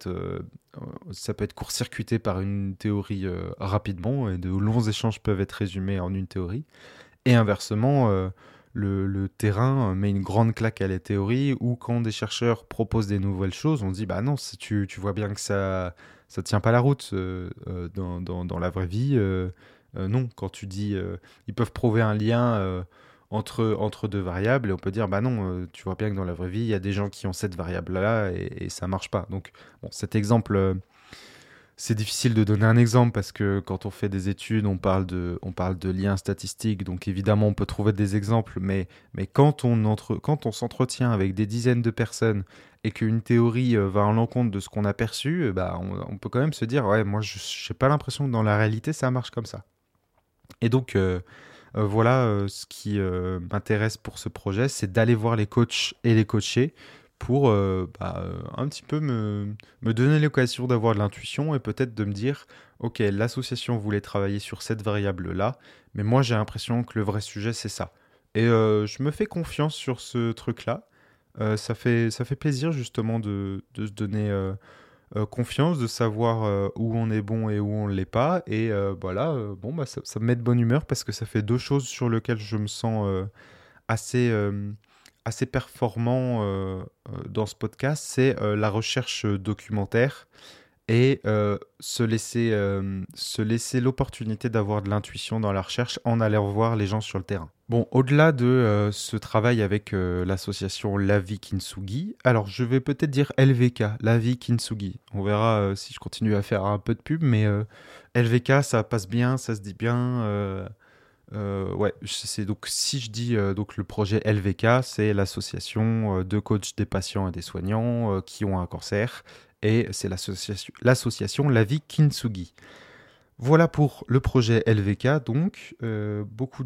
ça peut être court-circuité par une théorie rapidement, et de longs échanges peuvent être résumés en une théorie. Et inversement, le terrain met une grande claque à la théorie, ou quand des chercheurs proposent des nouvelles choses, on dit bah non, si tu vois bien que ça tient pas la route dans la vraie vie. Non, quand tu dis ils peuvent prouver un lien entre deux variables, et on peut dire bah non, tu vois bien que dans la vraie vie, il y a des gens qui ont cette variable-là et ça marche pas. Donc bon, cet exemple. C'est difficile de donner un exemple parce que quand on fait des études, on parle de liens statistiques, donc évidemment on peut trouver des exemples, mais quand on s'entretient avec des dizaines de personnes et qu'une théorie va à l'encontre de ce qu'on a perçu, bah, on peut quand même se dire, ouais, moi je n'ai pas l'impression que dans la réalité ça marche comme ça. Et donc voilà, ce qui m'intéresse pour ce projet, c'est d'aller voir les coachs et les coachés pour un petit peu me donner l'occasion d'avoir de l'intuition et peut-être de me dire, ok, l'association voulait travailler sur cette variable-là, mais moi j'ai l'impression que le vrai sujet c'est ça. Et je me fais confiance sur ce truc-là. Ça fait plaisir justement de se donner confiance, de savoir où on est bon et où on ne l'est pas. Et voilà, bon, bah, ça me met de bonne humeur parce que ça fait deux choses sur lesquelles je me sens assez, assez performant dans ce podcast. C'est la recherche documentaire et se laisser l'opportunité d'avoir de l'intuition dans la recherche en allant voir les gens sur le terrain. Bon, au-delà de ce travail avec l'association La Vie Kintsugi, alors je vais peut-être dire LVK, La Vie Kintsugi. On verra si je continue à faire un peu de pub, mais LVK, ça passe bien, ça se dit bien. Ouais, c'est donc si je dis donc le projet LVK, c'est l'association de coachs des patients et des soignants qui ont un cancer, et c'est l'association La Vie Kintsugi. Voilà pour le projet LVK, donc beaucoup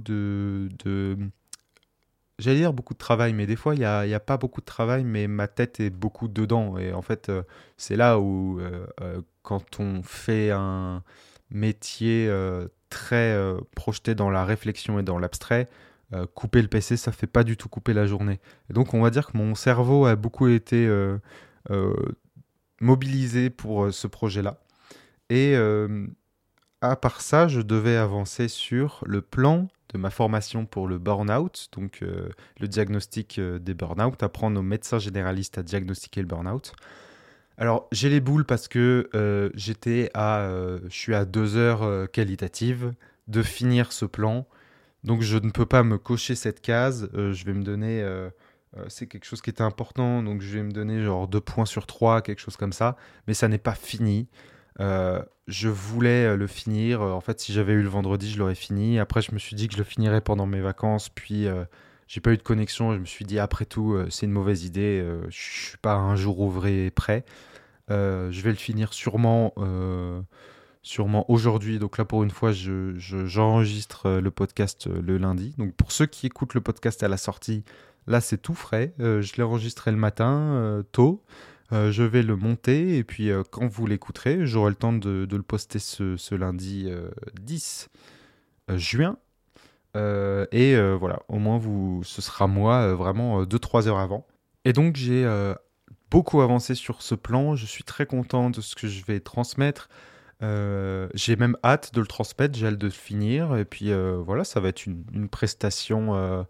j'allais dire beaucoup de travail, mais des fois il y a pas beaucoup de travail, mais ma tête est beaucoup dedans. Et en fait, c'est là où quand on fait un métier très projeté dans la réflexion et dans l'abstrait, couper le PC, ça fait pas du tout couper la journée. Et donc on va dire que mon cerveau a beaucoup été euh, mobilisé pour ce projet-là. Et à part ça, je devais avancer sur le plan de ma formation pour le burn-out, donc le diagnostic des burn-out, apprendre aux médecins généralistes à diagnostiquer le burn-out. Alors, j'ai les boules parce que je suis à 2 heures qualitatives de finir ce plan, donc je ne peux pas me cocher cette case. Je vais me donner, c'est quelque chose qui était important, donc je vais me donner genre 2 points sur 3, quelque chose comme ça, mais ça n'est pas fini. Je voulais le finir. En fait, si j'avais eu le vendredi, je l'aurais fini. Après, je me suis dit que je le finirais pendant mes vacances. Puis, j'ai pas eu de connexion. Je me suis dit, après tout, c'est une mauvaise idée. Je suis pas un jour ouvré prêt. Je vais le finir sûrement aujourd'hui. Donc là, pour une fois, j'enregistre le podcast le lundi. Donc pour ceux qui écoutent le podcast à la sortie, là, c'est tout frais. Je l'ai enregistré le matin, tôt. Je vais le monter et puis quand vous l'écouterez, j'aurai le temps de le poster ce lundi 10 juin. Voilà, au moins ce sera moi vraiment 2-3 heures avant. Et donc j'ai beaucoup avancé sur ce plan, je suis très content de ce que je vais transmettre. J'ai même hâte de le transmettre, j'ai hâte de le finir. Et puis voilà, ça va être une prestation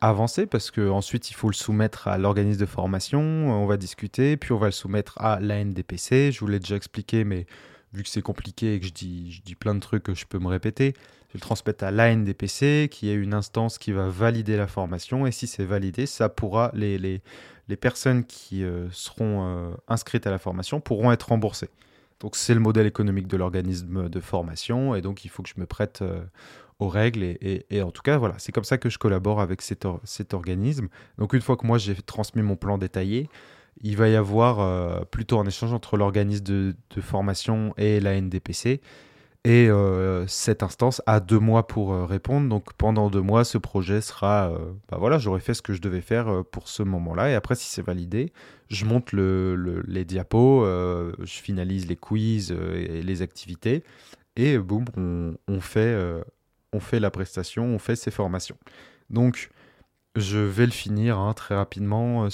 avancer parce que ensuite il faut le soumettre à l'organisme de formation, on va discuter, puis on va le soumettre à l'ANDPC. Je vous l'ai déjà expliqué, mais vu que c'est compliqué et que je dis plein de trucs que je peux me répéter, je vais le transmettre à l'ANDPC, qui est une instance qui va valider la formation, et si c'est validé, ça pourra, les personnes qui seront inscrites à la formation pourront être remboursées. Donc c'est le modèle économique de l'organisme de formation, et donc il faut que je me prête aux règles, et en tout cas, voilà, c'est comme ça que je collabore avec cet organisme. Donc une fois que moi j'ai transmis mon plan détaillé, il va y avoir plutôt un échange entre l'organisme de formation et la NDPC, et cette instance a 2 mois pour répondre. Donc pendant 2 mois, ce projet sera... bah voilà, j'aurai fait ce que je devais faire pour ce moment-là. Et après, si c'est validé, je monte les diapos, je finalise les quiz et les activités. Et boum, on fait la prestation, on fait ces formations. Donc je vais le finir hein, très rapidement,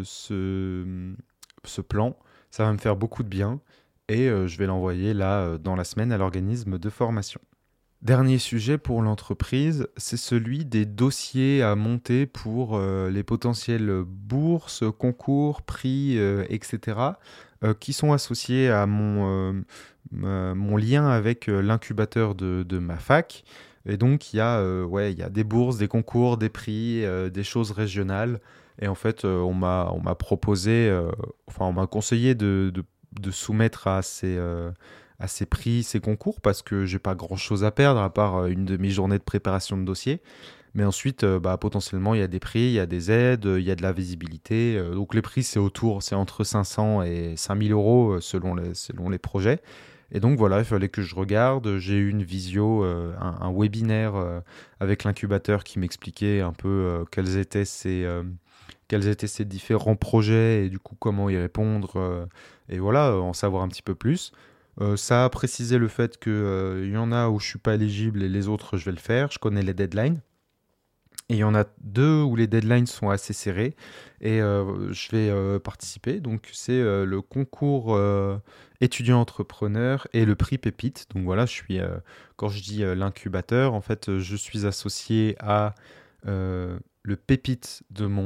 ce plan. Ça va me faire beaucoup de bien et je vais l'envoyer là dans la semaine à l'organisme de formation. Dernier sujet pour l'entreprise, c'est celui des dossiers à monter pour les potentielles bourses, concours, prix, etc., qui sont associés à mon lien avec l'incubateur de ma fac. Et donc, il y a des bourses, des concours, des prix, des choses régionales. Et en fait, on m'a proposé, on m'a conseillé de soumettre à ces prix, ces concours, parce que j'ai pas grand-chose à perdre, à part une demi-journée de préparation de dossier. Mais ensuite, potentiellement, il y a des prix, il y a des aides, il y a de la visibilité. Donc les prix, c'est entre 500 et 5000 euros selon les projets. Et donc voilà, il fallait que je regarde. J'ai eu une visio, un webinaire avec l'incubateur qui m'expliquait un peu quels étaient ces différents projets et du coup comment y répondre. Et voilà, en savoir un petit peu plus. Ça a précisé le fait qu'il y en a où je suis pas éligible et les autres je vais le faire. Je connais les deadlines. Et il y en a 2 où les deadlines sont assez serrés et je vais participer. Donc c'est le concours étudiant-entrepreneur et le prix Pépite. Donc voilà, quand je dis l'incubateur, en fait, je suis associé à le Pépite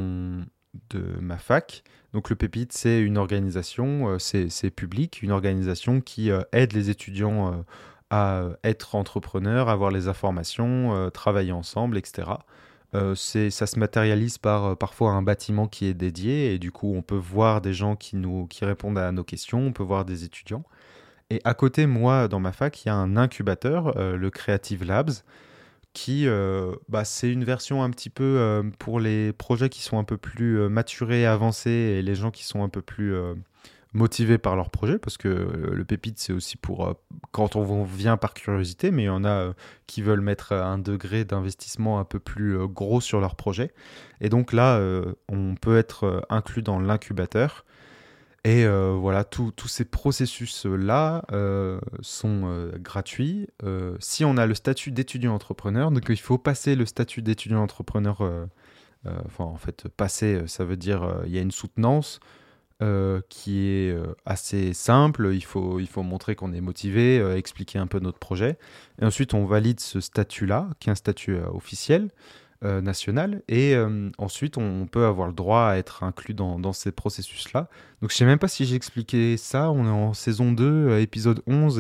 de ma fac. Donc le Pépite, c'est une organisation, c'est public, une organisation qui aide les étudiants à être entrepreneurs, avoir les informations, travailler ensemble, etc. Ça se matérialise par parfois un bâtiment qui est dédié et du coup on peut voir des gens qui répondent à nos questions, on peut voir des étudiants. Et à côté, moi, dans ma fac, il y a un incubateur, le Creative Labs, qui c'est une version un petit peu pour les projets qui sont un peu plus maturés, avancés et les gens qui sont un peu plus motivés par leur projet, parce que le pépite, c'est aussi pour quand on vient par curiosité, mais il y en a qui veulent mettre un degré d'investissement un peu plus gros sur leur projet. Et donc là, on peut être inclus dans l'incubateur. Et voilà, tous ces processus-là sont gratuits si on a le statut d'étudiant-entrepreneur. Donc il faut passer le statut d'étudiant-entrepreneur. En fait, passer, ça veut dire il y a une soutenance qui est assez simple. Il faut montrer qu'on est motivé, expliquer un peu notre projet. Et ensuite, on valide ce statut-là, qui est un statut officiel, national. Et ensuite, on peut avoir le droit à être inclus dans ces processus-là. Donc, je ne sais même pas si j'ai expliqué ça. On est en saison 2, épisode 11,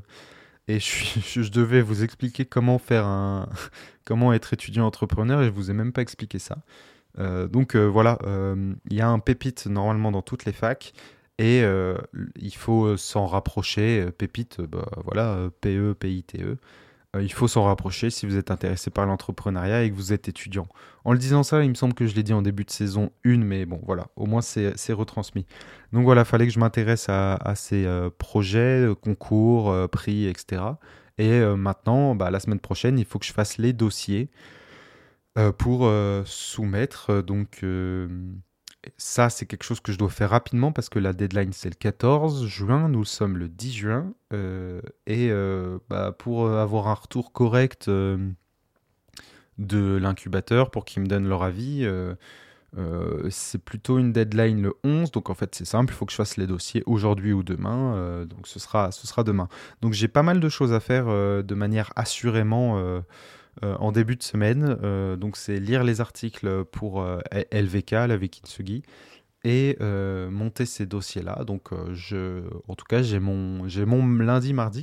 et je devais vous expliquer comment comment être étudiant entrepreneur, et je ne vous ai même pas expliqué ça. Donc voilà, il y a un pépite normalement dans toutes les facs et il faut s'en rapprocher. Pépite, voilà, P-E-P-I-T-E. Il faut s'en rapprocher si vous êtes intéressé par l'entrepreneuriat et que vous êtes étudiant. En le disant ça, il me semble que je l'ai dit en début de saison 1, mais bon, voilà, au moins c'est retransmis. Donc voilà, il fallait que je m'intéresse à ces projets, concours, prix, etc. Et maintenant, la semaine prochaine, il faut que je fasse les dossiers pour soumettre. Donc ça, c'est quelque chose que je dois faire rapidement parce que la deadline, c'est le 14 juin. Nous sommes le 10 juin. Et pour avoir un retour correct de l'incubateur, pour qu'ils me donnent leur avis, c'est plutôt une deadline le 11. Donc en fait, c'est simple, il faut que je fasse les dossiers aujourd'hui ou demain. Donc ce sera demain. Donc j'ai pas mal de choses à faire de manière assurément en début de semaine. Donc c'est lire les articles pour LVK, la Vikitsugi, et monter ces dossiers-là. Donc en tout cas, j'ai mon lundi, mardi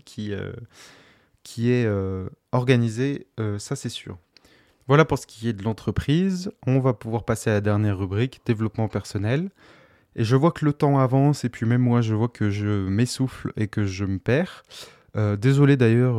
qui est organisé, ça c'est sûr. Voilà pour ce qui est de l'entreprise. On va pouvoir passer à la dernière rubrique, développement personnel. Et je vois que le temps avance et puis même moi, je vois que je m'essouffle et que je me perds. Désolé d'ailleurs,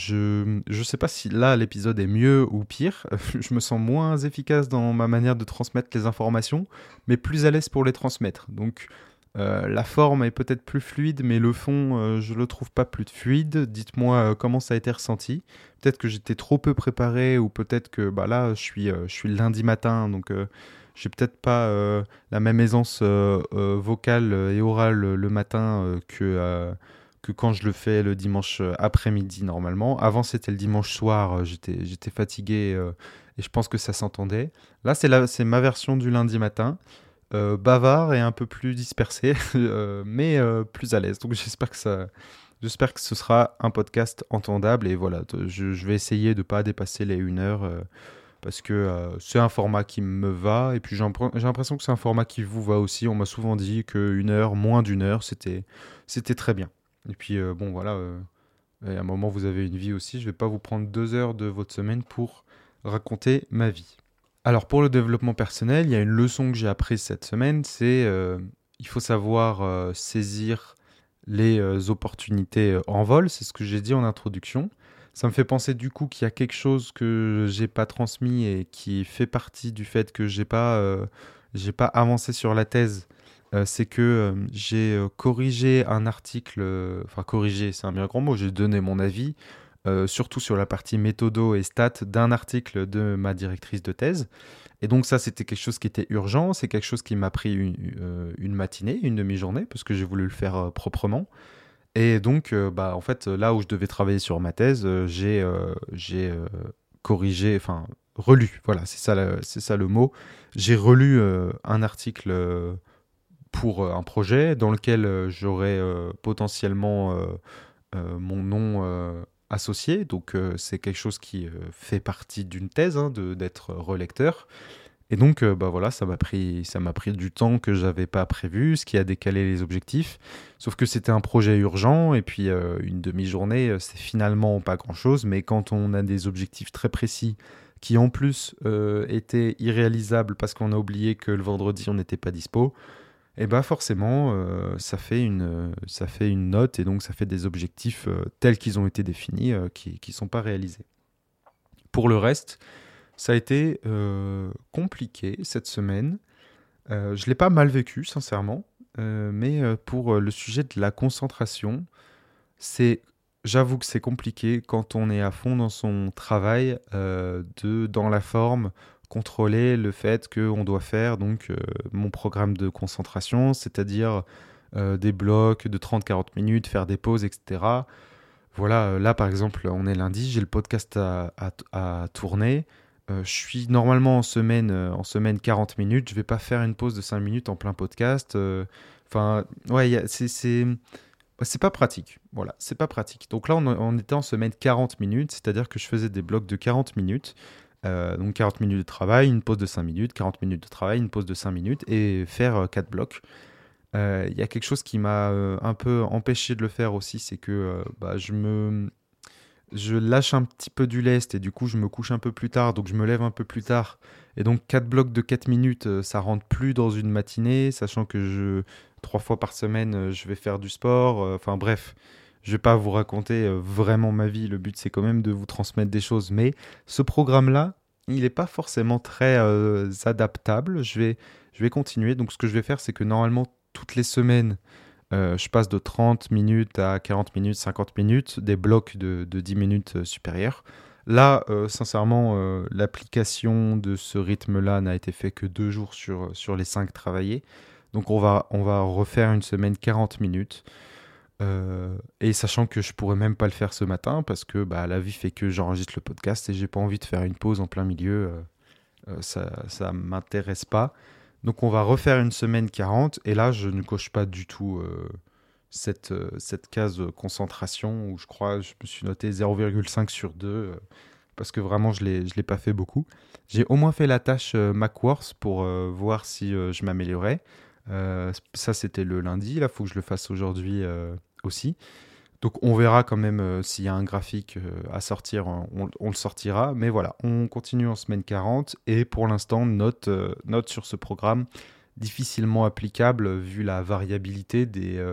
je sais pas si là l'épisode est mieux ou pire. Je me sens moins efficace dans ma manière de transmettre les informations, mais plus à l'aise pour les transmettre. Donc la forme est peut-être plus fluide, mais le fond, je le trouve pas plus fluide. Dites-moi comment ça a été ressenti. Peut-être que j'étais trop peu préparé ou peut-être que bah là je suis le lundi matin, donc j'ai peut-être pas la même aisance vocale et orale le matin que quand je le fais le dimanche après-midi normalement. Avant c'était le dimanche soir, j'étais fatigué et je pense que ça s'entendait. Là c'est ma version du lundi matin, bavard et un peu plus dispersé, mais plus à l'aise. Donc j'espère que ce sera un podcast entendable et voilà, je vais essayer de pas dépasser les 1 heure. Parce que c'est un format qui me va, et puis j'ai l'impression que c'est un format qui vous va aussi. On m'a souvent dit que 1 heure, moins d'1 heure, c'était très bien. Et puis bon voilà, à un moment vous avez une vie aussi, je vais pas vous prendre 2 heures de votre semaine pour raconter ma vie. Alors pour le développement personnel, il y a une leçon que j'ai apprise cette semaine, c'est il faut savoir saisir les opportunités en vol, c'est ce que j'ai dit en introduction. Ça me fait penser du coup qu'il y a quelque chose que j'ai pas transmis et qui fait partie du fait que j'ai pas avancé sur la thèse. C'est que j'ai corrigé un article, enfin corrigé, c'est un bien grand mot, j'ai donné mon avis, surtout sur la partie méthodo et stats d'un article de ma directrice de thèse. Et donc ça, c'était quelque chose qui était urgent, c'est quelque chose qui m'a pris une matinée, une demi-journée, parce que j'ai voulu le faire proprement. Et donc, bah, en fait, là où je devais travailler sur ma thèse, j'ai corrigé, enfin, relu, voilà, c'est ça le mot. J'ai relu un article pour un projet dans lequel j'aurais potentiellement mon nom associé. Donc, c'est quelque chose qui fait partie d'une thèse, hein, d'être relecteur. Et donc, bah voilà, ça m'a pris du temps que j'avais pas prévu, ce qui a décalé les objectifs. Sauf que c'était un projet urgent, et puis une demi-journée, c'est finalement pas grand-chose. Mais quand on a des objectifs très précis, qui en plus étaient irréalisables parce qu'on a oublié que le vendredi on n'était pas dispo, et bah forcément, ça fait une note, et donc ça fait des objectifs tels qu'ils ont été définis, qui sont pas réalisés. Pour le reste, ça a été compliqué cette semaine. Je ne l'ai pas mal vécu, sincèrement. Mais pour le sujet de la concentration, c'est, j'avoue que c'est compliqué quand on est à fond dans son travail, dans la forme, contrôler le fait qu'on doit faire donc mon programme de concentration, c'est-à-dire des blocs de 30-40 minutes, faire des pauses, etc. Voilà, là par exemple, on est lundi, j'ai le podcast à tourner. Je suis normalement en semaine 40 minutes. Je vais pas faire une pause de 5 minutes en plein podcast. Enfin, ouais, c'est pas pratique. Voilà, c'est pas pratique. Donc là, on était en semaine 40 minutes, c'est-à-dire que je faisais des blocs de 40 minutes. Donc 40 minutes de travail, une pause de 5 minutes, 40 minutes de travail, une pause de 5 minutes, et faire 4 blocs. Il y a quelque chose qui m'a un peu empêché de le faire aussi, c'est que bah, je lâche un petit peu du lest, et du coup je me couche un peu plus tard, donc je me lève un peu plus tard. Et donc 4 blocs de 4 minutes, ça rentre plus dans une matinée, sachant que 3 fois par semaine, je vais faire du sport. Enfin bref, je vais pas vous raconter vraiment ma vie, le but c'est quand même de vous transmettre des choses. Mais ce programme-là, il n'est pas forcément très adaptable. Je vais continuer, donc ce que je vais faire, c'est que normalement toutes les semaines, je passe de 30 minutes à 40 minutes, 50 minutes, des blocs de 10 minutes supérieurs. Là, sincèrement, l'application de ce rythme-là n'a été fait que 2 jours sur les 5 travaillés. Donc on va refaire une semaine 40 minutes. Et sachant que je pourrais même pas le faire ce matin parce que bah, la vie fait que j'enregistre le podcast et j'ai pas envie de faire une pause en plein milieu. Ça m'intéresse pas. Donc on va refaire une semaine 40, et là je ne coche pas du tout cette case concentration où je crois je me suis noté 0,5 sur 2. parce que vraiment je l'ai pas fait beaucoup. J'ai au moins fait la tâche Macworth pour voir si je m'améliorais. Ça, c'était le lundi. Là, il faut que je le fasse aujourd'hui aussi. Donc, on verra quand même s'il y a un graphique à sortir, on le sortira. Mais voilà, on continue en semaine 40. Et pour l'instant, note sur ce programme difficilement applicable vu la variabilité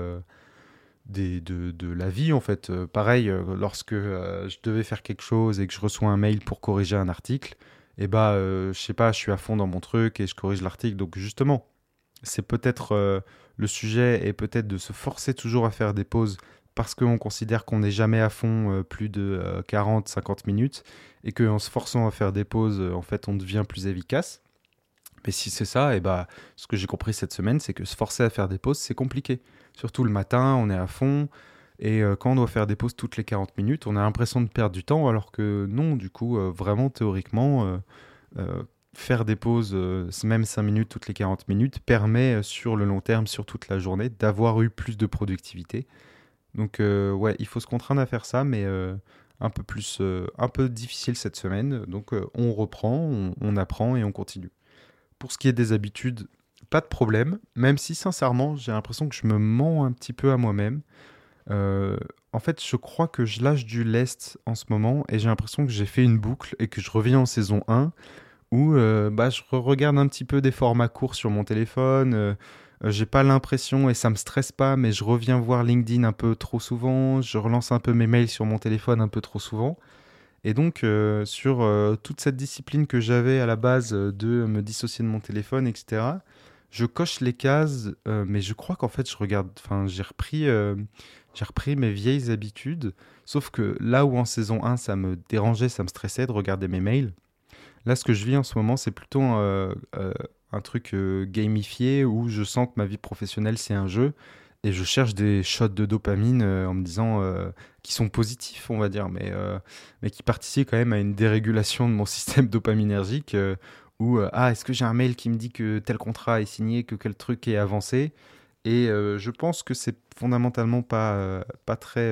de la vie en fait. Pareil, lorsque je devais faire quelque chose et que je reçois un mail pour corriger un article, et bah je sais pas, je suis à fond dans mon truc et je corrige l'article. Donc justement, c'est peut-être le sujet est peut-être de se forcer toujours à faire des pauses parce qu'on considère qu'on n'est jamais à fond plus de 40-50 minutes et qu'en se forçant à faire des pauses, en fait, on devient plus efficace. Mais si c'est ça, et bah, ce que j'ai compris cette semaine, c'est que se forcer à faire des pauses, c'est compliqué. Surtout le matin, on est à fond. Et quand on doit faire des pauses toutes les 40 minutes, on a l'impression de perdre du temps, alors que non, du coup, vraiment théoriquement, euh, faire des pauses, même 5 minutes toutes les 40 minutes, permet sur le long terme, sur toute la journée, d'avoir eu plus de productivité. Donc ouais, il faut se contraindre à faire ça, mais un peu difficile cette semaine. Donc on reprend, on apprend et on continue. Pour ce qui est des habitudes, pas de problème, même si sincèrement, j'ai l'impression que je me mens un petit peu à moi-même. Euh, En fait, je crois que je lâche du lest en ce moment et j'ai l'impression que j'ai fait une boucle et que je reviens en saison 1 où bah, je regarde un petit peu des formats courts sur mon téléphone. J'ai pas l'impression et ça me stresse pas, mais je reviens voir LinkedIn un peu trop souvent. Je relance un peu mes mails sur mon téléphone un peu trop souvent. Et donc, sur toute cette discipline que j'avais à la base de me dissocier de mon téléphone, etc., je coche les cases, mais je crois qu'en fait, enfin, j'ai repris mes vieilles habitudes. Sauf que là où en saison 1, ça me dérangeait, ça me stressait de regarder mes mails, là, ce que je vis en ce moment, c'est plutôt un truc gamifié où je sens que ma vie professionnelle, c'est un jeu et je cherche des shots de dopamine en me disant qui sont positifs, on va dire, mais qui participent quand même à une dérégulation de mon système dopaminergique où ah, est-ce que j'ai un mail qui me dit que tel contrat est signé, que quel truc est avancé? Et je pense que c'est fondamentalement pas très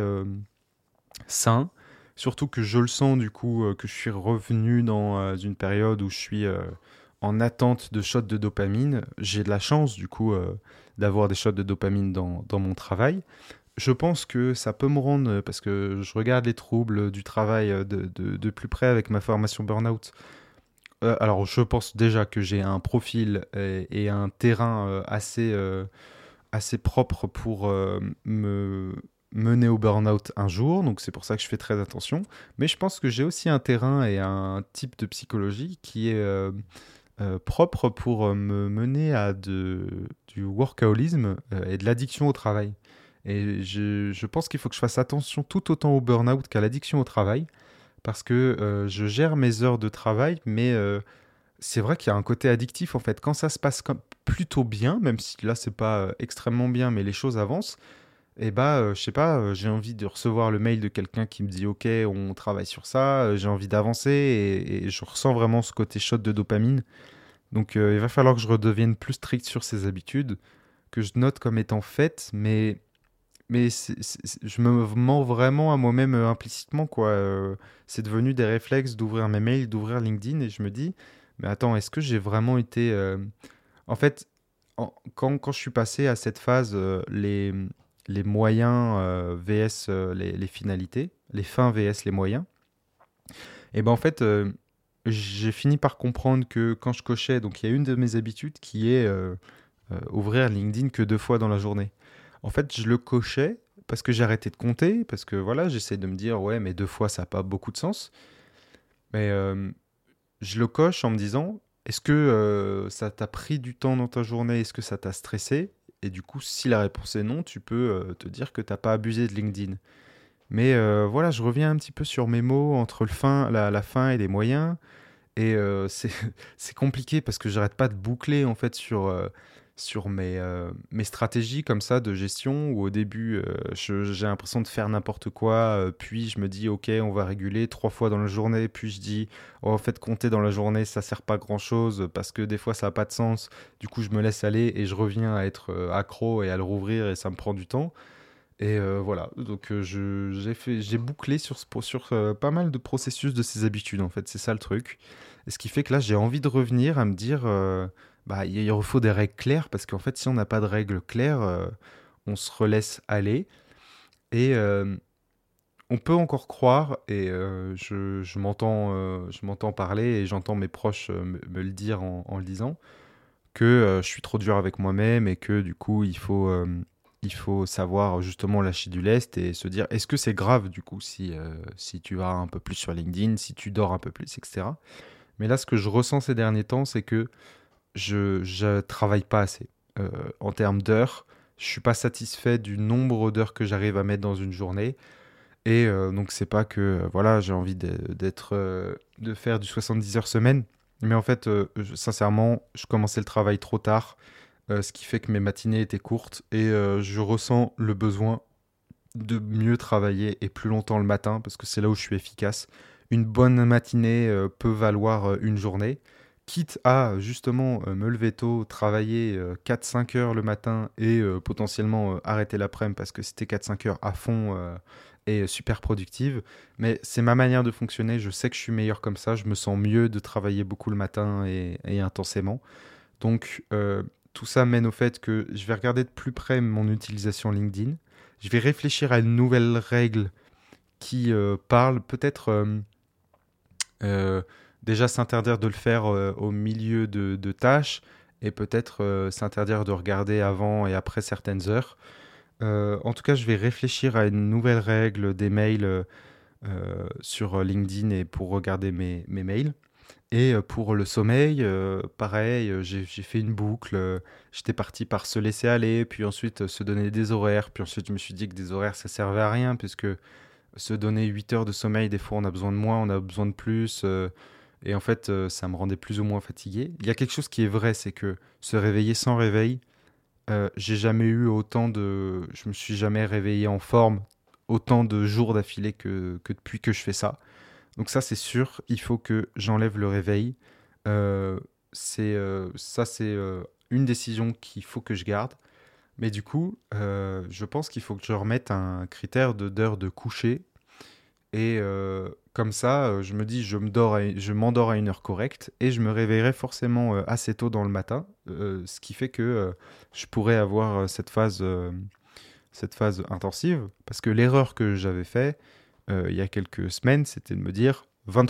sain. Surtout que je le sens du coup que je suis revenu dans une période où je suis en attente de shots de dopamine. J'ai de la chance du coup d'avoir des shots de dopamine dans mon travail. Je pense que ça peut me rendre, parce que je regarde les troubles du travail de plus près avec ma formation burn-out. Alors je pense déjà que j'ai un profil et un terrain assez propre pour me mener au burn-out un jour, donc c'est pour ça que je fais très attention. Mais je pense que j'ai aussi un terrain et un type de psychologie qui est propre pour me mener à du workaholisme et de l'addiction au travail. Et je pense qu'il faut que je fasse attention tout autant au burn-out qu'à l'addiction au travail, parce que je gère mes heures de travail, mais c'est vrai qu'il y a un côté addictif en fait. Quand ça se passe plutôt bien, même si là c'est pas extrêmement bien, mais les choses avancent, et bah je sais pas, j'ai envie de recevoir le mail de quelqu'un qui me dit ok, on travaille sur ça, j'ai envie d'avancer et je ressens vraiment ce côté shot de dopamine. Donc il va falloir que je redevienne plus strict sur ces habitudes, que je note comme étant faites, mais je me mens vraiment à moi-même implicitement, quoi. C'est devenu des réflexes d'ouvrir mes mails, d'ouvrir LinkedIn, et je me dis, mais attends, est-ce que j'ai vraiment été... En fait, quand je suis passé à cette phase, les moyens vs les finalités, les fins vs les moyens, et ben en fait, j'ai fini par comprendre que quand je cochais, donc il y a une de mes habitudes qui est ouvrir LinkedIn que 2 fois dans la journée. En fait, je le cochais parce que j'ai arrêté de compter, parce que voilà, j'essaie de me dire, ouais, mais 2 fois, ça n'a pas beaucoup de sens. Mais je le coche en me disant, est-ce que ça t'a pris du temps dans ta journée? Est-ce que ça t'a stressé? Et du coup, si la réponse est non, tu peux te dire que t'as pas abusé de LinkedIn. Mais voilà, je reviens un petit peu sur mes mots entre la fin et les moyens. Et c'est compliqué parce que j'arrête pas de boucler en fait sur mes stratégies comme ça de gestion où au début j'ai l'impression de faire n'importe quoi, puis je me dis ok on va réguler 3 fois dans la journée, puis je dis oh, en fait compter dans la journée ça sert pas à grand chose parce que des fois ça a pas de sens, du coup je me laisse aller et je reviens à être accro et à le rouvrir et ça me prend du temps. Et voilà, donc j'ai bouclé sur pas mal de processus de ces habitudes, en fait, c'est ça le truc. Et ce qui fait que là, j'ai envie de revenir à me dire, bah, il faut des règles claires, parce qu'en fait, si on n'a pas de règles claires, on se relaisse aller. Et on peut encore croire, et je m'entends parler, et j'entends mes proches me le dire en le disant, que je suis trop dur avec moi-même et que du coup il faut savoir justement lâcher du lest et se dire est-ce que c'est grave du coup si tu vas un peu plus sur LinkedIn, si tu dors un peu plus, etc. Mais là ce que je ressens ces derniers temps c'est que je travaille pas assez. En termes d'heures, je suis pas satisfait du nombre d'heures que j'arrive à mettre dans une journée. Et donc c'est pas que voilà j'ai envie de faire du 70 heures semaine, mais en fait sincèrement je commençais le travail trop tard, ce qui fait que mes matinées étaient courtes et je ressens le besoin de mieux travailler et plus longtemps le matin parce que c'est là où je suis efficace. Une bonne matinée peut valoir une journée, quitte à justement me lever tôt, travailler 4-5 heures le matin et potentiellement arrêter l'après-midi parce que c'était 4-5 heures à fond et super productive. Mais c'est ma manière de fonctionner, je sais que je suis meilleur comme ça, je me sens mieux de travailler beaucoup le matin et intensément. Donc tout ça mène au fait que je vais regarder de plus près mon utilisation LinkedIn. Je vais réfléchir à une nouvelle règle qui parle peut-être euh, déjà s'interdire de le faire au milieu de tâches et peut-être s'interdire de regarder avant et après certaines heures. En tout cas, je vais réfléchir à une nouvelle règle des mails sur LinkedIn et pour regarder mes mails. Et pour le sommeil, pareil, j'ai fait une boucle. J'étais parti par se laisser aller, puis ensuite se donner des horaires. Puis ensuite, je me suis dit que des horaires, ça servait à rien, puisque se donner 8 heures de sommeil, des fois, on a besoin de moins, on a besoin de plus. Et en fait, ça me rendait plus ou moins fatigué. Il y a quelque chose qui est vrai, c'est que se réveiller sans réveil, j'ai jamais eu autant de... Je me suis jamais réveillé en forme autant de jours d'affilée que depuis que je fais ça. Donc ça, c'est sûr, il faut que j'enlève le réveil. C'est une décision qu'il faut que je garde. Mais du coup, je pense qu'il faut que je remette un critère d'heure de coucher. Et comme ça, je me dis, je m'endors à une heure correcte et je me réveillerai forcément assez tôt dans le matin, ce qui fait que je pourrais avoir cette phase intensive. Parce que l'erreur que j'avais fait il y a quelques semaines, c'était de me dire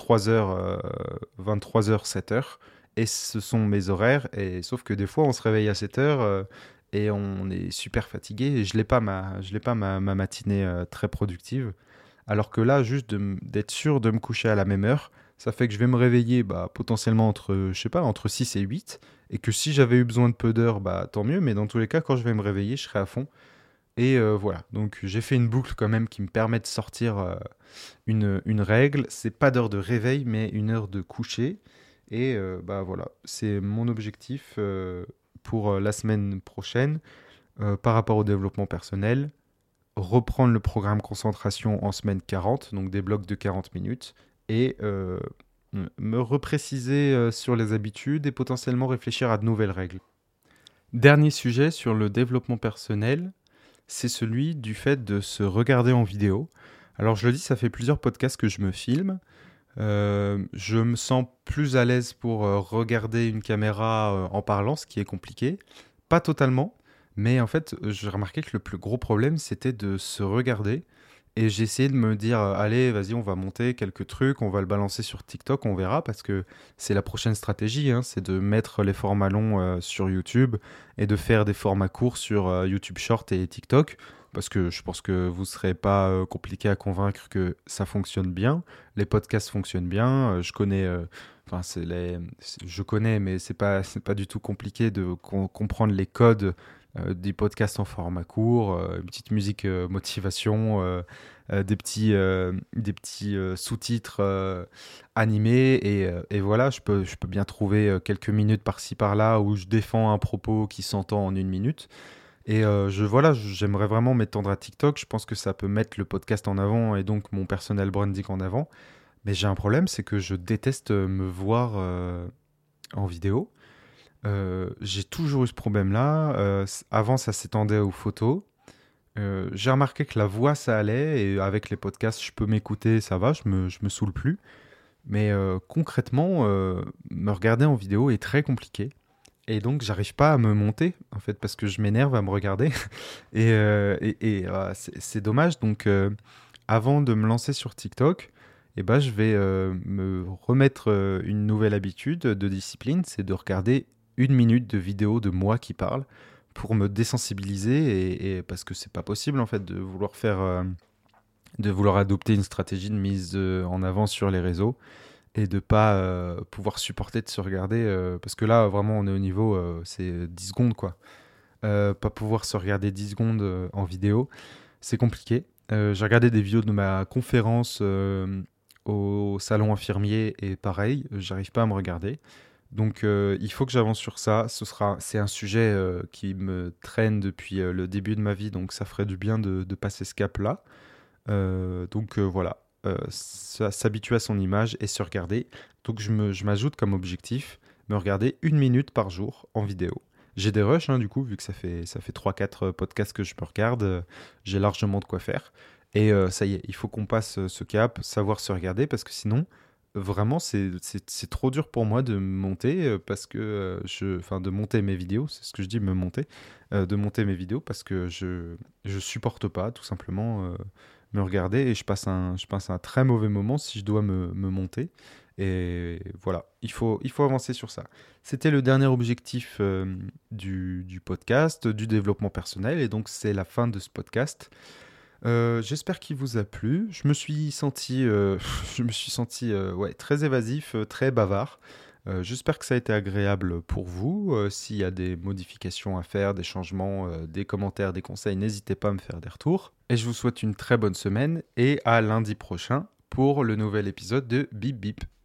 23h, 7h, et ce sont mes horaires. Et sauf que des fois, on se réveille à 7h et on est super fatigué et je l'ai pas ma matinée très productive. Alors que là, juste d'être sûr de me coucher à la même heure, ça fait que je vais me réveiller bah, potentiellement entre, je sais pas, entre 6 et 8, et que si j'avais eu besoin de peu d'heures, bah, tant mieux, mais dans tous les cas, quand je vais me réveiller, je serai à fond. Et voilà, donc j'ai fait une boucle quand même qui me permet de sortir une règle. C'est pas d'heure de réveil, mais une heure de coucher. Et bah voilà, c'est mon objectif pour la semaine prochaine par rapport au développement personnel. Reprendre le programme concentration en semaine 40, donc des blocs de 40 minutes, et me repréciser sur les habitudes et potentiellement réfléchir à de nouvelles règles. Dernier sujet sur le développement personnel, c'est celui du fait de se regarder en vidéo. Alors je le dis, ça fait plusieurs podcasts que je me filme. Je me sens plus à l'aise pour regarder une caméra en parlant, ce qui est compliqué. Pas totalement, mais en fait, j'ai remarqué que le plus gros problème, c'était de se regarder. Et j'ai essayé de me dire, allez, vas-y, on va monter quelques trucs, on va le balancer sur TikTok, on verra, parce que c'est la prochaine stratégie, hein, c'est de mettre les formats longs sur YouTube et de faire des formats courts sur YouTube Short et TikTok, parce que je pense que vous ne serez pas compliqué à convaincre que ça fonctionne bien. Les podcasts fonctionnent bien, je connais, enfin, je connais, mais c'est pas du tout compliqué de comprendre les codes des podcasts en format court, une petite musique motivation, des petits sous-titres animés et voilà, je peux bien trouver quelques minutes par-ci par-là où je défends un propos qui s'entend en une minute. Et voilà, j'aimerais vraiment m'étendre à TikTok. Je pense que ça peut mettre le podcast en avant et donc mon personal branding en avant. Mais j'ai un problème, c'est que je déteste me voir en vidéo. J'ai toujours eu ce problème-là. Avant, ça s'étendait aux photos. J'ai remarqué que la voix, ça allait, et avec les podcasts, je peux m'écouter, ça va, je me saoule plus. Mais concrètement, me regarder en vidéo est très compliqué. Et donc, j'arrive pas à me monter, en fait, parce que je m'énerve à me regarder. C'est dommage. Donc, avant de me lancer sur TikTok, eh ben, je vais me remettre une nouvelle habitude de discipline, c'est de regarder 1 minute de vidéo de moi qui parle pour me désensibiliser et parce que c'est pas possible en fait de vouloir adopter une stratégie de mise en avant sur les réseaux et de pas pouvoir supporter de se regarder parce que là vraiment on est au niveau c'est 10 secondes quoi. Pas pouvoir se regarder 10 secondes en vidéo, c'est compliqué. J'ai regardé des vidéos de ma conférence au salon infirmier et pareil, j'arrive pas à me regarder. Donc il faut que j'avance sur ça. C'est un sujet qui me traîne depuis le début de ma vie, donc ça ferait du bien de passer ce cap-là. Voilà, s'habituer à son image et se regarder. Donc je m'ajoute comme objectif me regarder 1 minute par jour en vidéo. J'ai des rushs, hein, du coup, vu que ça fait 3-4 podcasts que je me regarde, j'ai largement de quoi faire. Et ça y est, il faut qu'on passe ce cap, savoir se regarder, parce que sinon, vraiment, c'est trop dur pour moi de me monter, parce que enfin, de monter mes vidéos, c'est ce que je dis, me monter, de monter mes vidéos, parce que je supporte pas, tout simplement, me regarder, et je passe un très mauvais moment si je dois me monter. Et voilà, il faut avancer sur ça. C'était le dernier objectif du podcast, du développement personnel, et donc c'est la fin de ce podcast. J'espère qu'il vous a plu. Je me suis senti ouais, très évasif, très bavard. J'espère que ça a été agréable pour vous. S'il y a des modifications à faire, des changements, des commentaires, des conseils, n'hésitez pas à me faire des retours. Et je vous souhaite une très bonne semaine et à lundi prochain pour le nouvel épisode de Bip Bip.